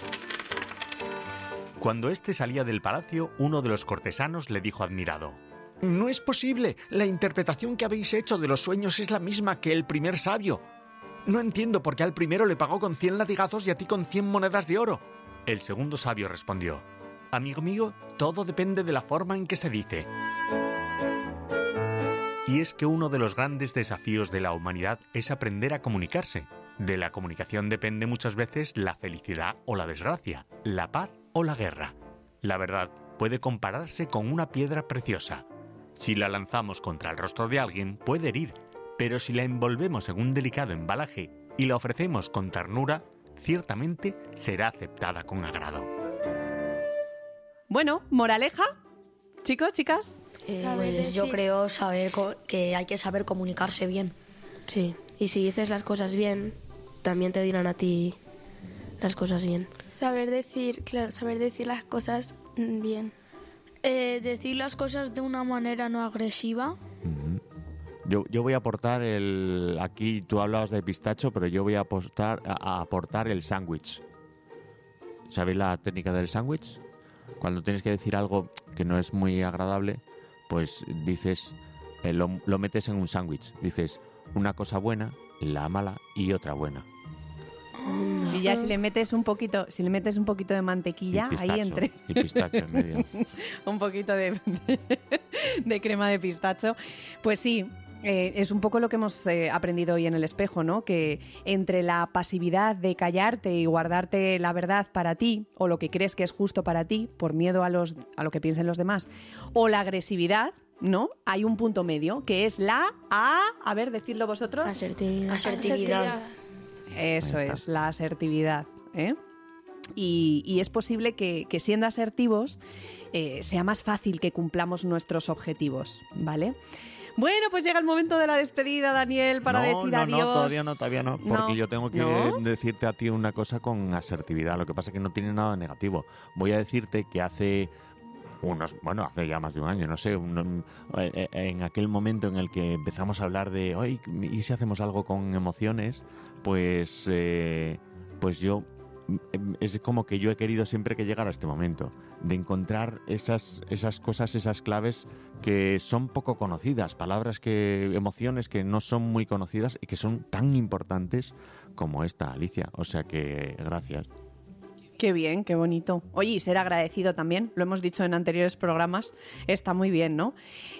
Cuando éste salía del palacio, uno de los cortesanos le dijo admirado: No es posible. La interpretación que habéis hecho de los sueños es la misma que el primer sabio. No entiendo por qué al primero le pagó con cien latigazos y a ti con cien monedas de oro. El segundo sabio respondió: Amigo mío, todo depende de la forma en que se dice. Y es que uno de los grandes desafíos de la humanidad es aprender a comunicarse. De la comunicación depende muchas veces la felicidad o la desgracia, la paz o la guerra. La verdad puede compararse con una piedra preciosa. Si la lanzamos contra el rostro de alguien, puede herir, pero si la envolvemos en un delicado embalaje y la ofrecemos con ternura, ciertamente será aceptada con agrado. Bueno, moraleja, chicos, chicas. Eh, pues yo creo saber co- que hay que saber comunicarse bien. Sí, y si dices las cosas bien, también te dirán a ti las cosas bien. Saber decir, claro, saber decir las cosas mm, bien. Eh, decir las cosas de una manera no agresiva. Yo, yo voy a aportar el... Aquí tú hablabas de pistacho, pero yo voy a aportar, a, a aportar el sándwich. ¿Sabéis la técnica del sándwich? Cuando tienes que decir algo que no es muy agradable, pues dices, eh, lo, lo metes en un sándwich. Dices una cosa buena, la mala y otra buena. Y ya si le metes un poquito, si le metes un poquito de mantequilla, Y pistacho, ahí entre y pistacho en medio. un poquito de, de, de crema de pistacho, pues sí. Eh, es un poco lo que hemos eh, aprendido hoy en el espejo, ¿no? Que entre la pasividad de callarte y guardarte la verdad para ti, o lo que crees que es justo para ti, por miedo a, los, a lo que piensen los demás, o la agresividad, ¿no? Hay un punto medio, que es la A... A ver, decidlo vosotros. Asertividad. Asertividad. Eso es, la asertividad, ¿eh? Y, y es posible que, que siendo asertivos eh, sea más fácil que cumplamos nuestros objetivos, ¿vale? Bueno, pues llega el momento de la despedida, Daniel, para no, decir no, adiós. No, todavía no, todavía no, porque No, yo tengo que ¿no? decirte a ti una cosa con asertividad. Lo que pasa es que no tiene nada negativo. Voy a decirte que hace unos, bueno, hace ya más de un año, no sé, un, en aquel momento en el que empezamos a hablar de, oye, ¿y si hacemos algo con emociones? Pues, eh, pues yo... es como que yo he querido siempre que llegara a este momento, de encontrar esas, esas cosas, esas claves que son poco conocidas, palabras que, emociones que no son muy conocidas y que son tan importantes como esta, Alicia. O sea que gracias. Qué bien, qué bonito. Oye, y ser agradecido también, lo hemos dicho en anteriores programas, está muy bien, ¿no?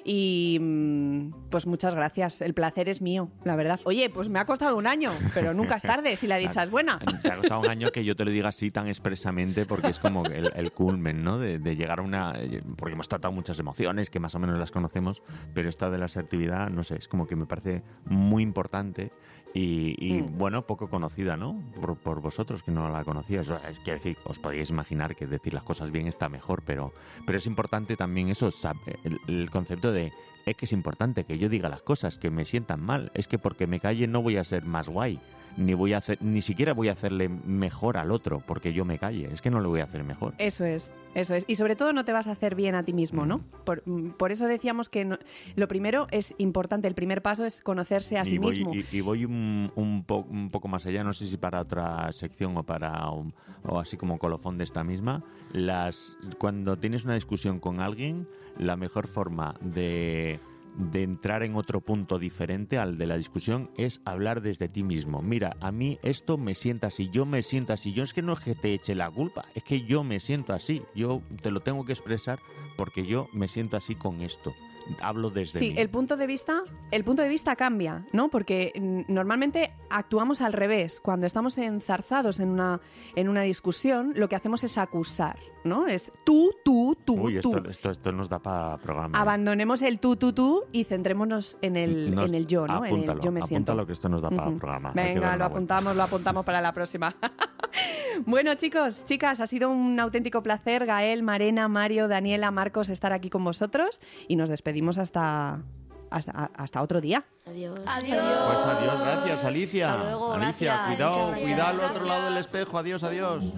Y pues muchas gracias, el placer es mío, la verdad. Oye, pues me ha costado un año, pero nunca es tarde si la dicha es buena. Te ha costado un año que yo te lo diga así tan expresamente porque es como el, el culmen, ¿no? De, de llegar a una... Porque hemos tratado muchas emociones que más o menos las conocemos, pero esta de la asertividad, no sé, es como que me parece muy importante y, y mm. bueno, poco conocida, ¿no? Por, por vosotros que no la conocíais. Quiero decir, os podíais imaginar que decir las cosas bien está mejor, pero, pero es importante también eso, el, el concepto de es que es importante que yo diga las cosas, que me sientan mal. Es que porque me calle no voy a ser más guay, ni voy a hacer, ni siquiera voy a hacerle mejor al otro porque yo me calle. Es que no le voy a hacer mejor. Eso es, eso es. Y sobre todo no te vas a hacer bien a ti mismo, ¿no? Por, por eso decíamos que no, lo primero es importante, el primer paso es conocerse a y sí voy, mismo. Y, y voy un, un, po, un poco más allá, no sé si para otra sección o para un, o así como colofón de esta misma. Las, cuando tienes una discusión con alguien, la mejor forma de... de entrar en otro punto diferente al de la discusión es hablar desde ti mismo. Mira, a mí esto me sienta así, yo me siento así. Yo es que no es que te eche la culpa, es que yo me siento así. Yo te lo tengo que expresar porque yo me siento así con esto. Hablo desde sí, mí. el punto de vista, el punto de vista cambia, ¿no? Porque mm, normalmente actuamos al revés. Cuando estamos enzarzados en una, en una discusión, lo que hacemos es acusar, ¿no? Es tú, tú, tú, Uy, tú. esto, esto, esto nos da para programa. ¿eh? Abandonemos el tú, tú, tú y centrémonos en el, Nos, en el yo, ¿no? Apúntalo, en el yo me siento. Apúntalo que esto nos da para uh-huh. programa. Venga, lo apuntamos, lo apuntamos para la próxima. Bueno, chicos, chicas, ha sido un auténtico placer, Gael, Marena, Mario, Daniela, Marcos, estar aquí con vosotros y nos despedimos hasta, hasta, hasta otro día. Adiós. Adiós. Pues adiós, gracias, Alicia. Hasta luego, Alicia, gracias. cuidado, Muchas cuidado al gracias. otro lado del espejo. Adiós, adiós.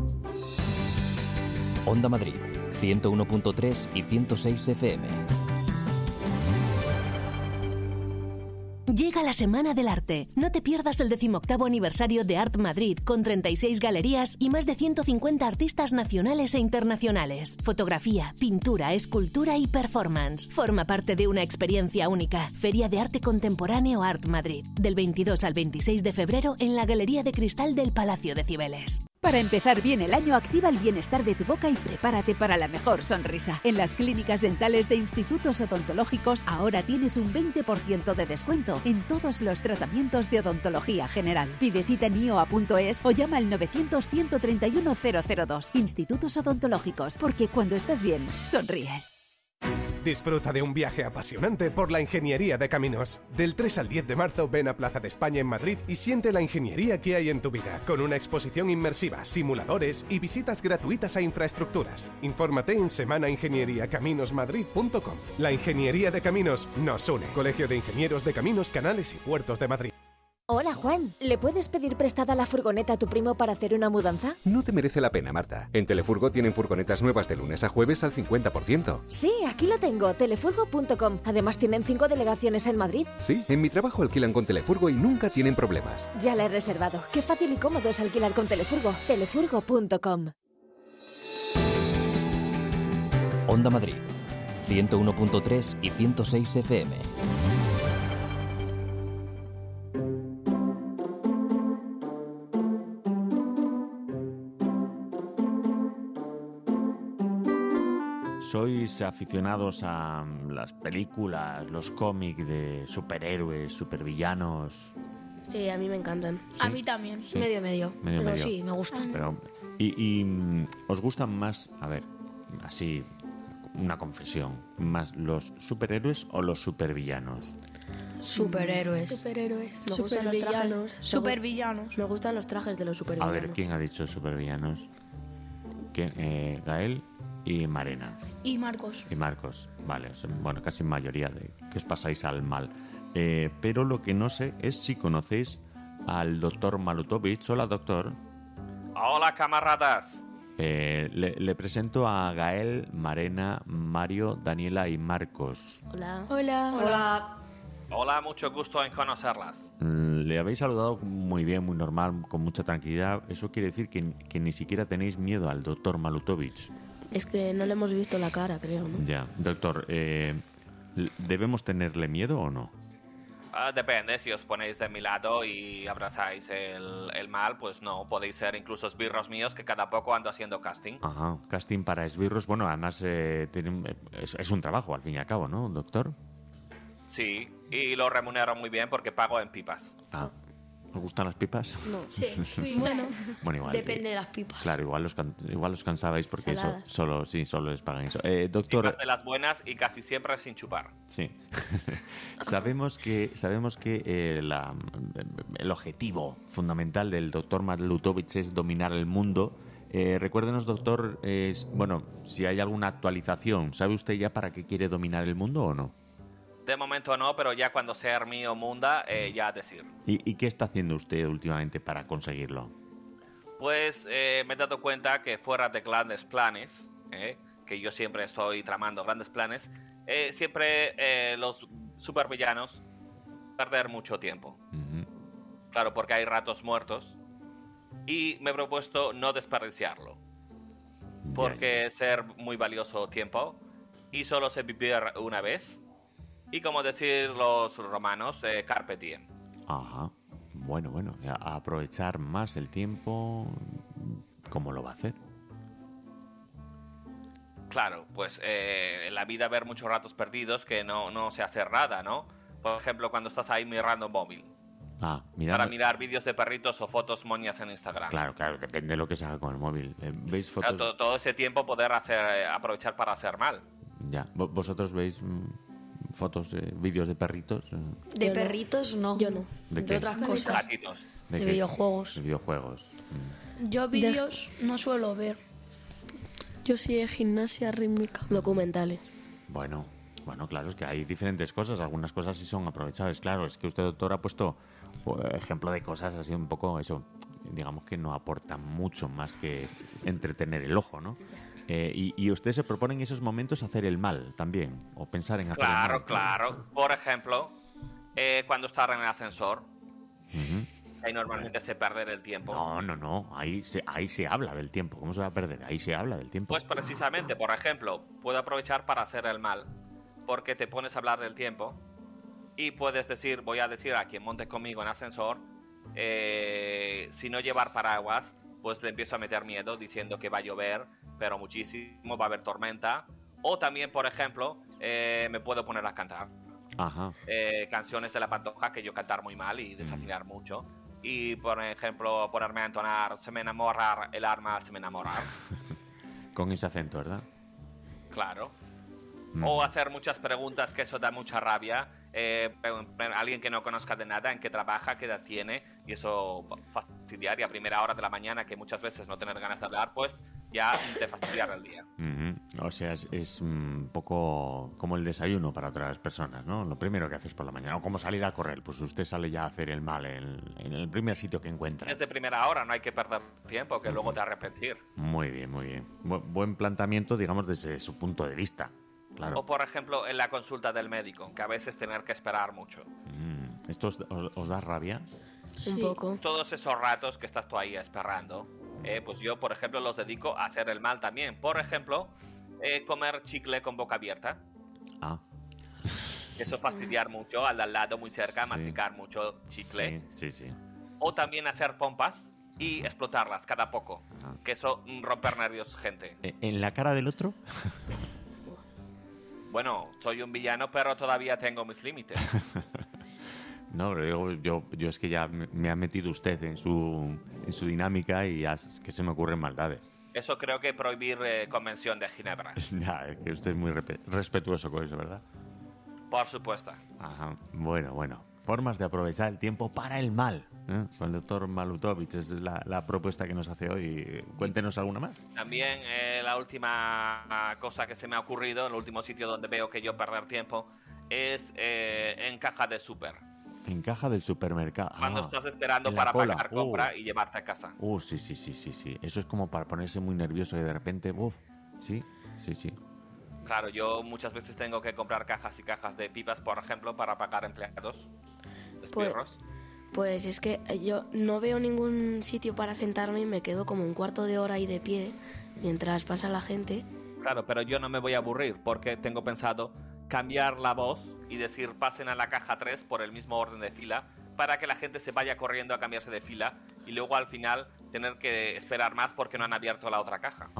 Onda Madrid, ciento uno punto tres y ciento seis F M. Llega la Semana del Arte. No te pierdas el decimoctavo aniversario de Art Madrid, con treinta y seis galerías y más de ciento cincuenta artistas nacionales e internacionales. Fotografía, pintura, escultura y performance. Forma parte de una experiencia única. Feria de Arte Contemporáneo Art Madrid. Del veintidós al veintiséis de febrero en la Galería de Cristal del Palacio de Cibeles. Para empezar bien el año, activa el bienestar de tu boca y prepárate para la mejor sonrisa. En las clínicas dentales de Institutos Odontológicos ahora tienes un veinte por ciento de descuento en todos los tratamientos de odontología general. Pide cita en i o a punto es o llama al novecientos, ciento treinta y uno, cero cero dos. Institutos Odontológicos, porque cuando estás bien, sonríes. Disfruta de un viaje apasionante por la ingeniería de caminos. Del tres al diez de marzo ven a Plaza de España en Madrid y siente la ingeniería que hay en tu vida, con una exposición inmersiva, simuladores y visitas gratuitas a infraestructuras. Infórmate en semana ingeniería caminos madrid punto com. La ingeniería de caminos nos une. Colegio de Ingenieros de Caminos, Canales y Puertos de Madrid. Hola Juan, ¿le puedes pedir prestada la furgoneta a tu primo para hacer una mudanza? No te merece la pena, Marta. En Telefurgo tienen furgonetas nuevas de lunes a jueves al cincuenta por ciento. Sí, aquí lo tengo, telefurgo punto com. Además tienen cinco delegaciones en Madrid. Sí, en mi trabajo alquilan con Telefurgo y nunca tienen problemas. Ya la he reservado. Qué fácil y cómodo es alquilar con Telefurgo. telefurgo punto com. Onda Madrid, ciento uno punto tres y ciento seis F M. ¿Sois aficionados a las películas, los cómics de superhéroes, supervillanos? Sí, a mí me encantan. ¿Sí? A mí también. Sí. Medio, medio. Medio, Pero medio. sí, me gustan. Pero, y, y mm, ¿os gustan más, a ver, así, una confesión, más los superhéroes o los supervillanos? Superhéroes. Superhéroes. Me gustan los trajes. Supervillanos. Supervillanos. Me gustan los trajes de los A supervillanos. ver, ¿quién ha dicho supervillanos? ¿Quién? Eh, Gael y Marena. Y Marcos. Y Marcos, vale, son, bueno, casi mayoría de que os pasáis al mal. Eh, pero lo que no sé es si conocéis al doctor Malutovich. Hola, doctor. Hola, camaradas. Eh, le, le presento a Gael, Marena, Mario, Daniela y Marcos. Hola. Hola. Hola. Hola, mucho gusto en conocerlas. Mm, Le habéis saludado muy bien, muy normal, con mucha tranquilidad. Eso quiere decir que, que ni siquiera tenéis miedo al doctor Malutovich. Es que no le hemos visto la cara, creo, ¿no? Ya, doctor, eh, ¿debemos tenerle miedo o no? Ah, depende, si os ponéis de mi lado y abrazáis el, el mal, pues no, podéis ser incluso esbirros míos que cada poco ando haciendo casting. Ajá, casting para esbirros. Bueno, además eh, tiene un- es, es un trabajo, al fin y al cabo, ¿no, doctor? Sí, y lo remunero muy bien porque pago en pipas. Ah, ¿os gustan las pipas? No. Sí. Bueno, Bueno, igual. Depende eh, de las pipas. Claro, igual los, can- igual los cansabais porque eso Saladas. solo, sí, solo les pagan eso. Eh, doctor, Pipas de las buenas y casi siempre sin chupar. sí. sabemos que, sabemos que eh, la- el objetivo fundamental del doctor Malutovich es dominar el mundo. Eh, recuérdenos, doctor, es, bueno, si hay alguna actualización, ¿sabe usted ya para qué quiere dominar el mundo o no? De momento no, pero ya cuando sea mío munda, eh, ya decir. ¿Y, y qué está haciendo usted últimamente para conseguirlo? Pues eh, me he dado cuenta que fuera de grandes planes, eh, que yo siempre estoy tramando grandes planes, eh, siempre eh, los supervillanos perder mucho tiempo. Claro, porque hay ratos muertos. Y me he propuesto no desperdiciarlo. Porque ser muy valioso tiempo y solo se vivir una vez. Y como decir los romanos, eh, carpe diem. Ajá. Bueno, bueno, a a aprovechar más el tiempo, ¿cómo lo va a hacer? Claro, pues eh, en la vida haber muchos ratos perdidos que no, no se hace nada, ¿no? Por ejemplo, cuando estás ahí mirando un móvil. Ah, mira. Para mirar vídeos de perritos o fotos moñas en Instagram. Claro, claro, depende de lo que se haga con el móvil. Eh, ¿Veis Claro, fotos? todo, todo ese tiempo poder hacer, eh, aprovechar para hacer mal. Ya. ¿Vo- ¿Vosotros veis mm, fotos, eh, vídeos de perritos? Eh, De Yo no. perritos, no. Yo no. ¿De De, qué? otras cosas. Gatitos. De qué? videojuegos. De videojuegos. Mm. yo vídeos no suelo ver. Yo sí de gimnasia rítmica. Documentales. Bueno, bueno, claro, es que hay diferentes cosas. Algunas cosas sí son aprovechables. Claro, es que usted, doctor, ha puesto eh, ejemplo de cosas así un poco, eso, digamos que no aportan mucho más que entretener el ojo, ¿no? Eh, y, y usted se propone en esos momentos hacer el mal también, o pensar en hacer el Claro, mal. claro. Por ejemplo, eh, cuando estar en el ascensor. Ujú. Ahí normalmente se pierde el tiempo. No, no, no. Ahí se, ahí se habla del tiempo. ¿Cómo se va a perder? Ahí se habla del tiempo. Pues precisamente, por ejemplo, puedo aprovechar para hacer el mal, porque te pones a hablar del tiempo y puedes decir, voy a decir a quien monte conmigo en ascensor, eh, si no llevar paraguas, pues le empiezo a meter miedo diciendo que va a llover, pero muchísimo, va a haber tormenta. O también, por ejemplo, eh, me puedo poner a cantar. Ajá. Eh, canciones de La Pantoja, que yo cantar muy mal y desafinar mucho. Y, por ejemplo, ponerme a entonar, se me enamora el arma, se me enamora. Con ese acento, ¿verdad? Claro. Mm. O hacer muchas preguntas, que eso da mucha rabia. Eh, alguien que no conozca de nada, en qué trabaja, qué edad tiene, y eso fastidiar. Y a primera hora de la mañana, que muchas veces no tener ganas de hablar, pues ya te fastidiar el día. Ujú. O sea, es, es un poco como el desayuno para otras personas, ¿no? Lo primero que haces por la mañana. O como salir a correr, pues usted sale ya a hacer el mal en, en el primer sitio que encuentra. Es de primera hora, no hay que perder tiempo, que luego te arrepentir. Muy bien, muy bien. Bu- buen planteamiento, digamos, desde su punto de vista. Claro. O, por ejemplo, en la consulta del médico, que a veces tener que esperar mucho. Mm. ¿Esto os, os- os da rabia? Un poco. Todos esos ratos que estás tú ahí esperando, eh, pues yo, por ejemplo, los dedico a hacer el mal también. Por ejemplo, eh, comer chicle con boca abierta. Ah. Eso fastidiar mucho, al de al lado, muy cerca, Sí. masticar mucho chicle. Sí, sí, sí. O también hacer pompas y explotarlas cada poco. Que eso mm, romper nervios, gente. ¿E- ¿En la cara del otro? Bueno, soy un villano, pero todavía tengo mis límites. No, pero yo, yo, yo es que ya me, me ha metido usted en su, en su dinámica y ya es que se me ocurren maldades. Eso creo que prohibir eh, Convención de Ginebra. Ya, es que usted es muy repe- respetuoso con eso, ¿verdad? Por supuesto. Ajá. Bueno, bueno. Formas de aprovechar el tiempo para el mal, ¿eh? Con el doctor Malutovich es la, la propuesta que nos hace hoy. Cuéntenos alguna más. También eh, la última cosa que se me ha ocurrido, el último sitio donde veo que yo perder tiempo, es eh, en caja de súper. En caja del supermercado. Cuando Ah, estás esperando en la para cola. pagar Uh. compra y llevarte a casa. Uh, sí, sí, sí, sí, sí. Eso es como para ponerse muy nervioso y de repente, uf, sí, sí, sí. Claro, yo muchas veces tengo que comprar cajas y cajas de pipas, por ejemplo, para pagar empleados. Despierros. Pues es que yo no veo ningún sitio para sentarme y me quedo como un cuarto de hora ahí de pie mientras pasa la gente. Claro, pero yo no me voy a aburrir porque tengo pensado cambiar la voz y decir pasen a la caja tres por el mismo orden de fila para que la gente se vaya corriendo a cambiarse de fila y luego al final tener que esperar más porque no han abierto la otra caja.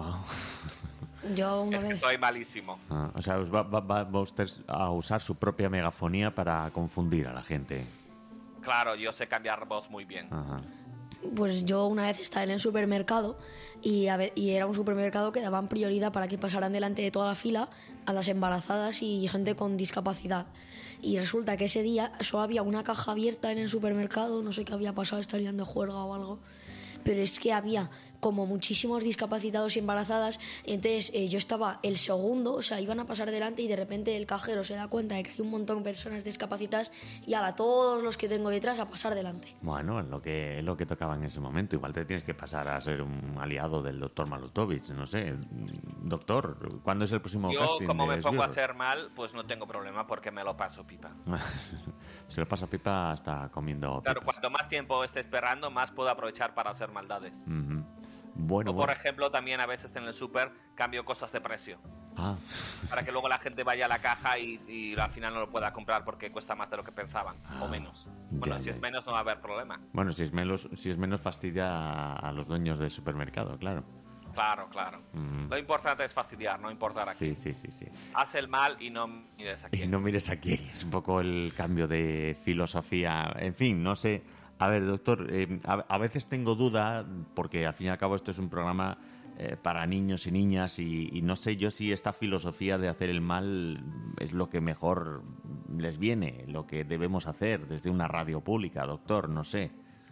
Yo una Es que vez... soy malísimo. Ah, o sea, os va, va- va- va usted a usar su propia megafonía para confundir a la gente. Claro, yo sé cambiar voz muy bien. Ajá. Pues yo una vez estaba en el supermercado y, a ve- y era un supermercado que daban prioridad para que pasaran delante de toda la fila a las embarazadas y gente con discapacidad. Y resulta que ese día solo había una caja abierta en el supermercado, no sé qué había pasado, estarían de juerga o algo. Pero es que había como muchísimos discapacitados y embarazadas, y entonces eh, yo estaba el segundo, o sea, iban a pasar delante y de repente el cajero se da cuenta de que hay un montón de personas discapacitadas y a todos los que tengo detrás a pasar delante. Bueno, es lo que es lo que tocaba en ese momento. Igual te tienes que pasar a ser un aliado del doctor Malutovich, no sé. Doctor, ¿cuándo es el próximo Yo, casting como de me pongo a Esbirros? hacer mal, pues no tengo problema porque me lo paso pipa. Se lo pasa pipa hasta comiendo Claro, pipas. cuanto más tiempo esté esperando, más puedo aprovechar para hacer maldades. Ujú. Bueno, O, por bueno. ejemplo, también a veces en el súper cambio cosas de precio. Ah, Para que luego la gente vaya a la caja y, y al final no lo pueda comprar porque cuesta más de lo que pensaban, o menos. Bueno, ya, si ya. es menos no va a haber problema. bueno, si es menos, si es menos fastidia a, a los dueños del supermercado, claro. Claro, claro. Ujú. Lo importante es fastidiar, no importar a quién. Sí, sí, sí, sí. Haz el mal y no mires a Y quién. no mires aquí, es un poco el cambio de filosofía. En fin, no sé. A ver, doctor, eh, a, a veces tengo duda, porque al fin y al cabo esto es un programa eh, para niños y niñas, y, y no sé yo si esta filosofía de hacer el mal es lo que mejor les viene, lo que debemos hacer desde una radio pública, doctor, no sé.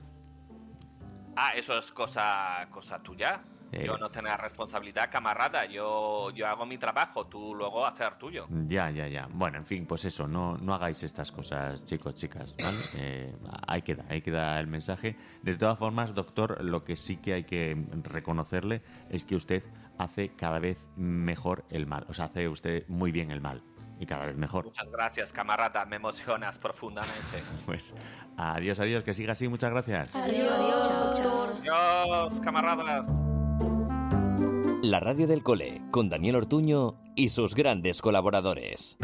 Ah, eso es cosa, cosa tuya. Eh. Yo no tengo responsabilidad, camarada. Yo, yo hago mi trabajo, tú luego hacer tuyo. Ya, ya, ya. Bueno, en fin, pues eso, no, no hagáis estas cosas, chicos, chicas, ¿vale? Eh, ahí queda, ahí queda el mensaje. De todas formas, doctor, lo que sí que hay que reconocerle es que usted hace cada vez mejor el mal. O sea, hace usted muy bien el mal. y cada vez mejor. Muchas gracias, camarada, me emocionas profundamente. Pues adiós, adiós, que siga así, muchas gracias. Adiós, adiós, doctor. Adiós, camaradas. La radio del cole, con Daniel Ortuño y sus grandes colaboradores.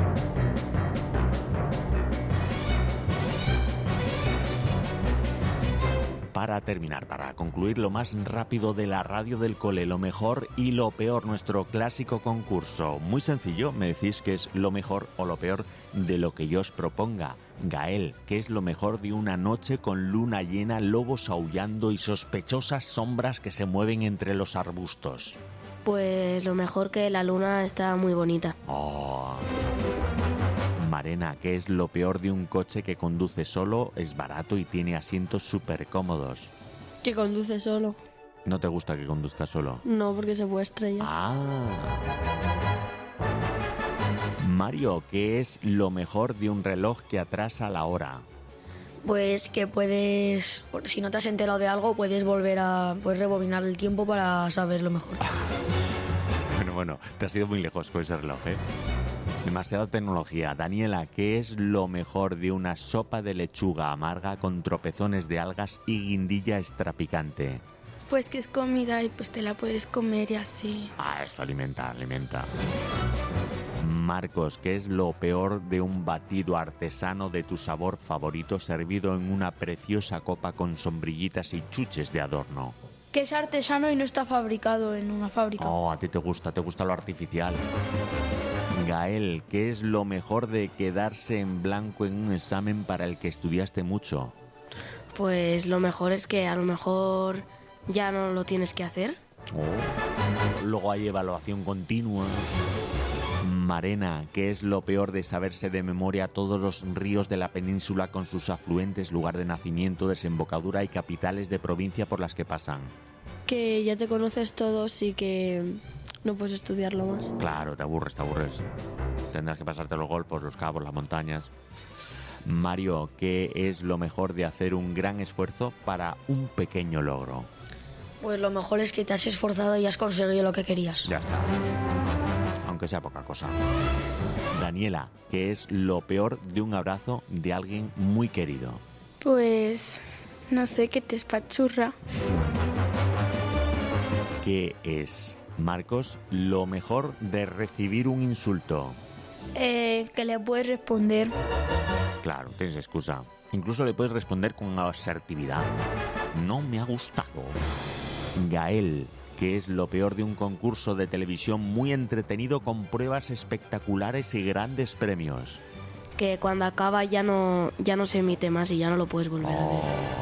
Para terminar, para concluir lo más rápido de la radio del cole, lo mejor y lo peor, nuestro clásico concurso. Muy sencillo, me decís que es lo mejor o lo peor de lo que yo os proponga. Gael, ¿qué es lo mejor de una noche con luna llena, lobos aullando y sospechosas sombras que se mueven entre los arbustos? Pues lo mejor que la luna está muy bonita. Oh. Marena, ¿qué es lo peor de un coche que conduce solo, es barato y tiene asientos súper cómodos? Que conduce solo. ¿No te gusta que conduzca solo? No, porque se puede estrellar. Ah. Mario, ¿qué es lo mejor de un reloj que atrasa la hora? Pues que puedes, si no te has enterado de algo, puedes volver a puedes rebobinar el tiempo para saberlo mejor. Bueno, bueno, te has ido muy lejos con ese reloj, ¿eh? Demasiada tecnología. Daniela, ¿qué es lo mejor de una sopa de lechuga amarga con tropezones de algas y guindilla extra picante? Pues que es comida y pues te la puedes comer y así. Ah, eso alimenta, alimenta. Marcos, ¿qué es lo peor de un batido artesano de tu sabor favorito servido en una preciosa copa con sombrillitas y chuches de adorno? Que es artesano y no está fabricado en una fábrica. Oh, a ti te gusta, te gusta lo artificial. Gael, ¿qué es lo mejor de quedarse en blanco en un examen para el que estudiaste mucho? Pues lo mejor es que a lo mejor ya no lo tienes que hacer. Oh. Luego hay evaluación continua. Marena, ¿qué es lo peor de saberse de memoria todos los ríos de la península con sus afluentes, lugar de nacimiento, desembocadura y capitales de provincia por las que pasan? Que ya te conoces todos y que no puedes estudiarlo más. Claro, te aburres, te aburres. Tendrás que pasarte los golfos, los cabos, las montañas. Mario, ¿qué es lo mejor de hacer un gran esfuerzo para un pequeño logro? Pues lo mejor es que te has esforzado y has conseguido lo que querías. Ya está. Aunque sea poca cosa. Daniela, ¿qué es lo peor de un abrazo de alguien muy querido? Pues no sé, que te espachurra. ¿Qué es, Marcos, lo mejor de recibir un insulto? Eh, que le puedes responder. Claro, tienes excusa. Incluso le puedes responder con asertividad. No me ha gustado. Gael, ¿qué es lo peor de un concurso de televisión muy entretenido con pruebas espectaculares y grandes premios? Que cuando acaba ya no, ya no se emite más y ya no lo puedes volver oh. a ver.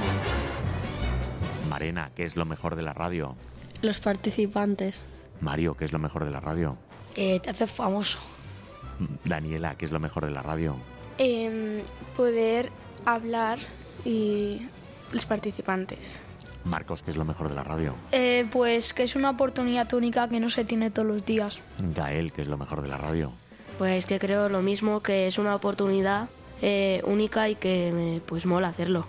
Marena, ¿qué es lo mejor de la radio? Los participantes. Mario, ¿qué es lo mejor de la radio? Que te haces famoso. Daniela, ¿qué es lo mejor de la radio? Eh, poder hablar y los participantes. Marcos, ¿qué es lo mejor de la radio? Eh, pues que es una oportunidad única que no se tiene todos los días. Gael, ¿qué es lo mejor de la radio? Pues que creo lo mismo, que es una oportunidad eh, única y que me, pues mola hacerlo.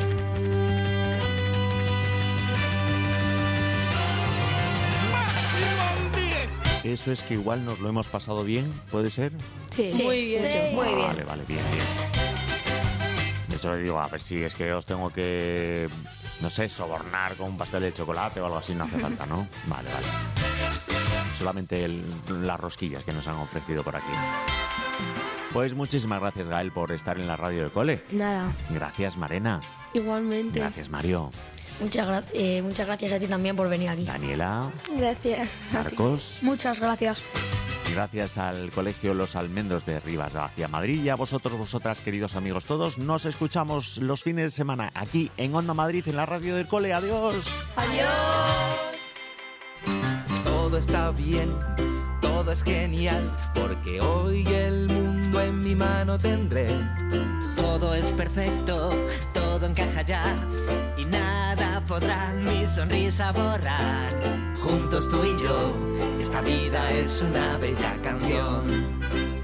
Eso es que igual nos lo hemos pasado bien, ¿puede ser? Sí, sí. Muy bien. Sí. Muy bien. Vale, vale, bien, bien. De eso le digo, a ver si es que os tengo que, no sé, sobornar con un pastel de chocolate o algo así, no hace falta, ¿no? Vale, vale. Solamente el, las rosquillas que nos han ofrecido por aquí. Pues muchísimas gracias, Gael, por estar en la radio del cole. Nada. Gracias, Marena. Igualmente. Gracias, Mario. Muchas, gra- eh, muchas gracias a ti también por venir aquí. Daniela. Gracias. Marcos. Muchas gracias. Gracias al Colegio Los Almendros de Rivas García Madrid y a vosotros, vosotras, queridos amigos todos. Nos escuchamos los fines de semana aquí en Onda Madrid, en la radio del cole. Adiós. Adiós. Todo está bien, todo es genial, porque hoy el mundo en mi mano tendré. Todo es perfecto, todo encaja ya, y nada podrá mi sonrisa borrar. Juntos tú y yo, esta vida es una bella canción.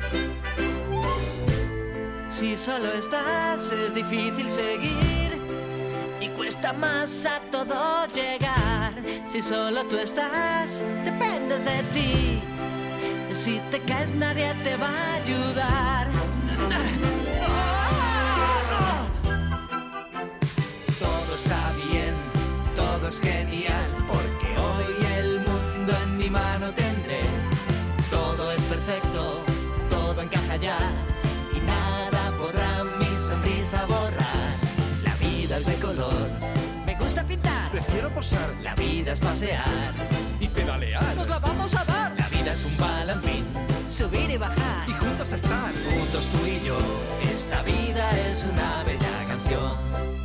Si solo estás es difícil seguir y cuesta más a todo llegar. Si solo tú estás, dependes de ti. Si te caes nadie te va a ayudar. Todo está bien, todo es genial, porque hoy el mundo en mi mano tendré. Todo es perfecto, todo encaja ya, y nada podrá mi sonrisa borrar. La vida es de color, Me gusta pintar, prefiero posar. la vida es pasear, Y pedalear, nos la vamos a dar. la vida es un balancín, Subir y bajar, y juntos estar, juntos tú y yo. esta vida es una bella canción.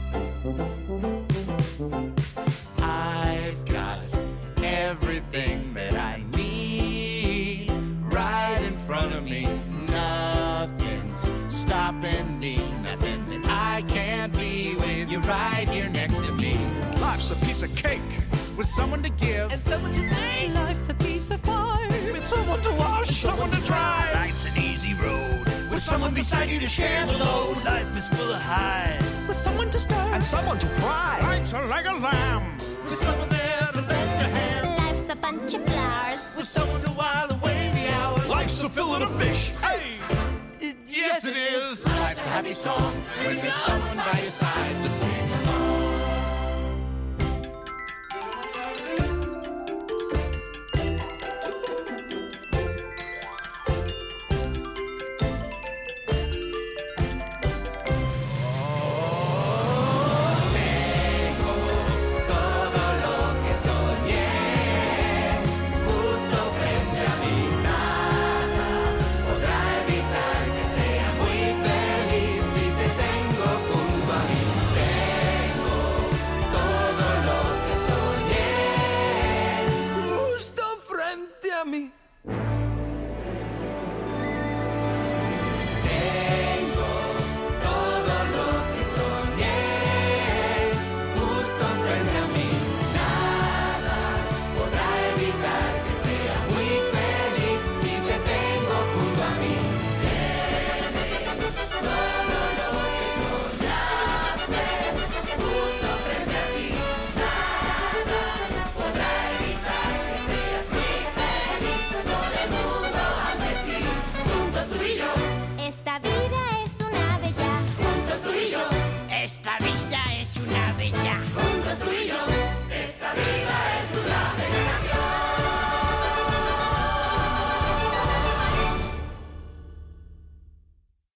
I've got everything that I need right in front of me. Nothing's stopping me, nothing that I can't be with you right here next to me. Life's a piece of cake with someone to give And someone to take. Life's a piece of pie with someone to wash, someone to dry. Life's an easy road with someone beside you to share the load. Life is full of highs with someone to stir and someone to fry. Life's a like a lamb With someone there to lend a hand. Life's a bunch of flowers. With someone to while away the hours. Life's a fillet of fish. Hey! Yes, it is. Life's a happy song when there's someone by your side to sing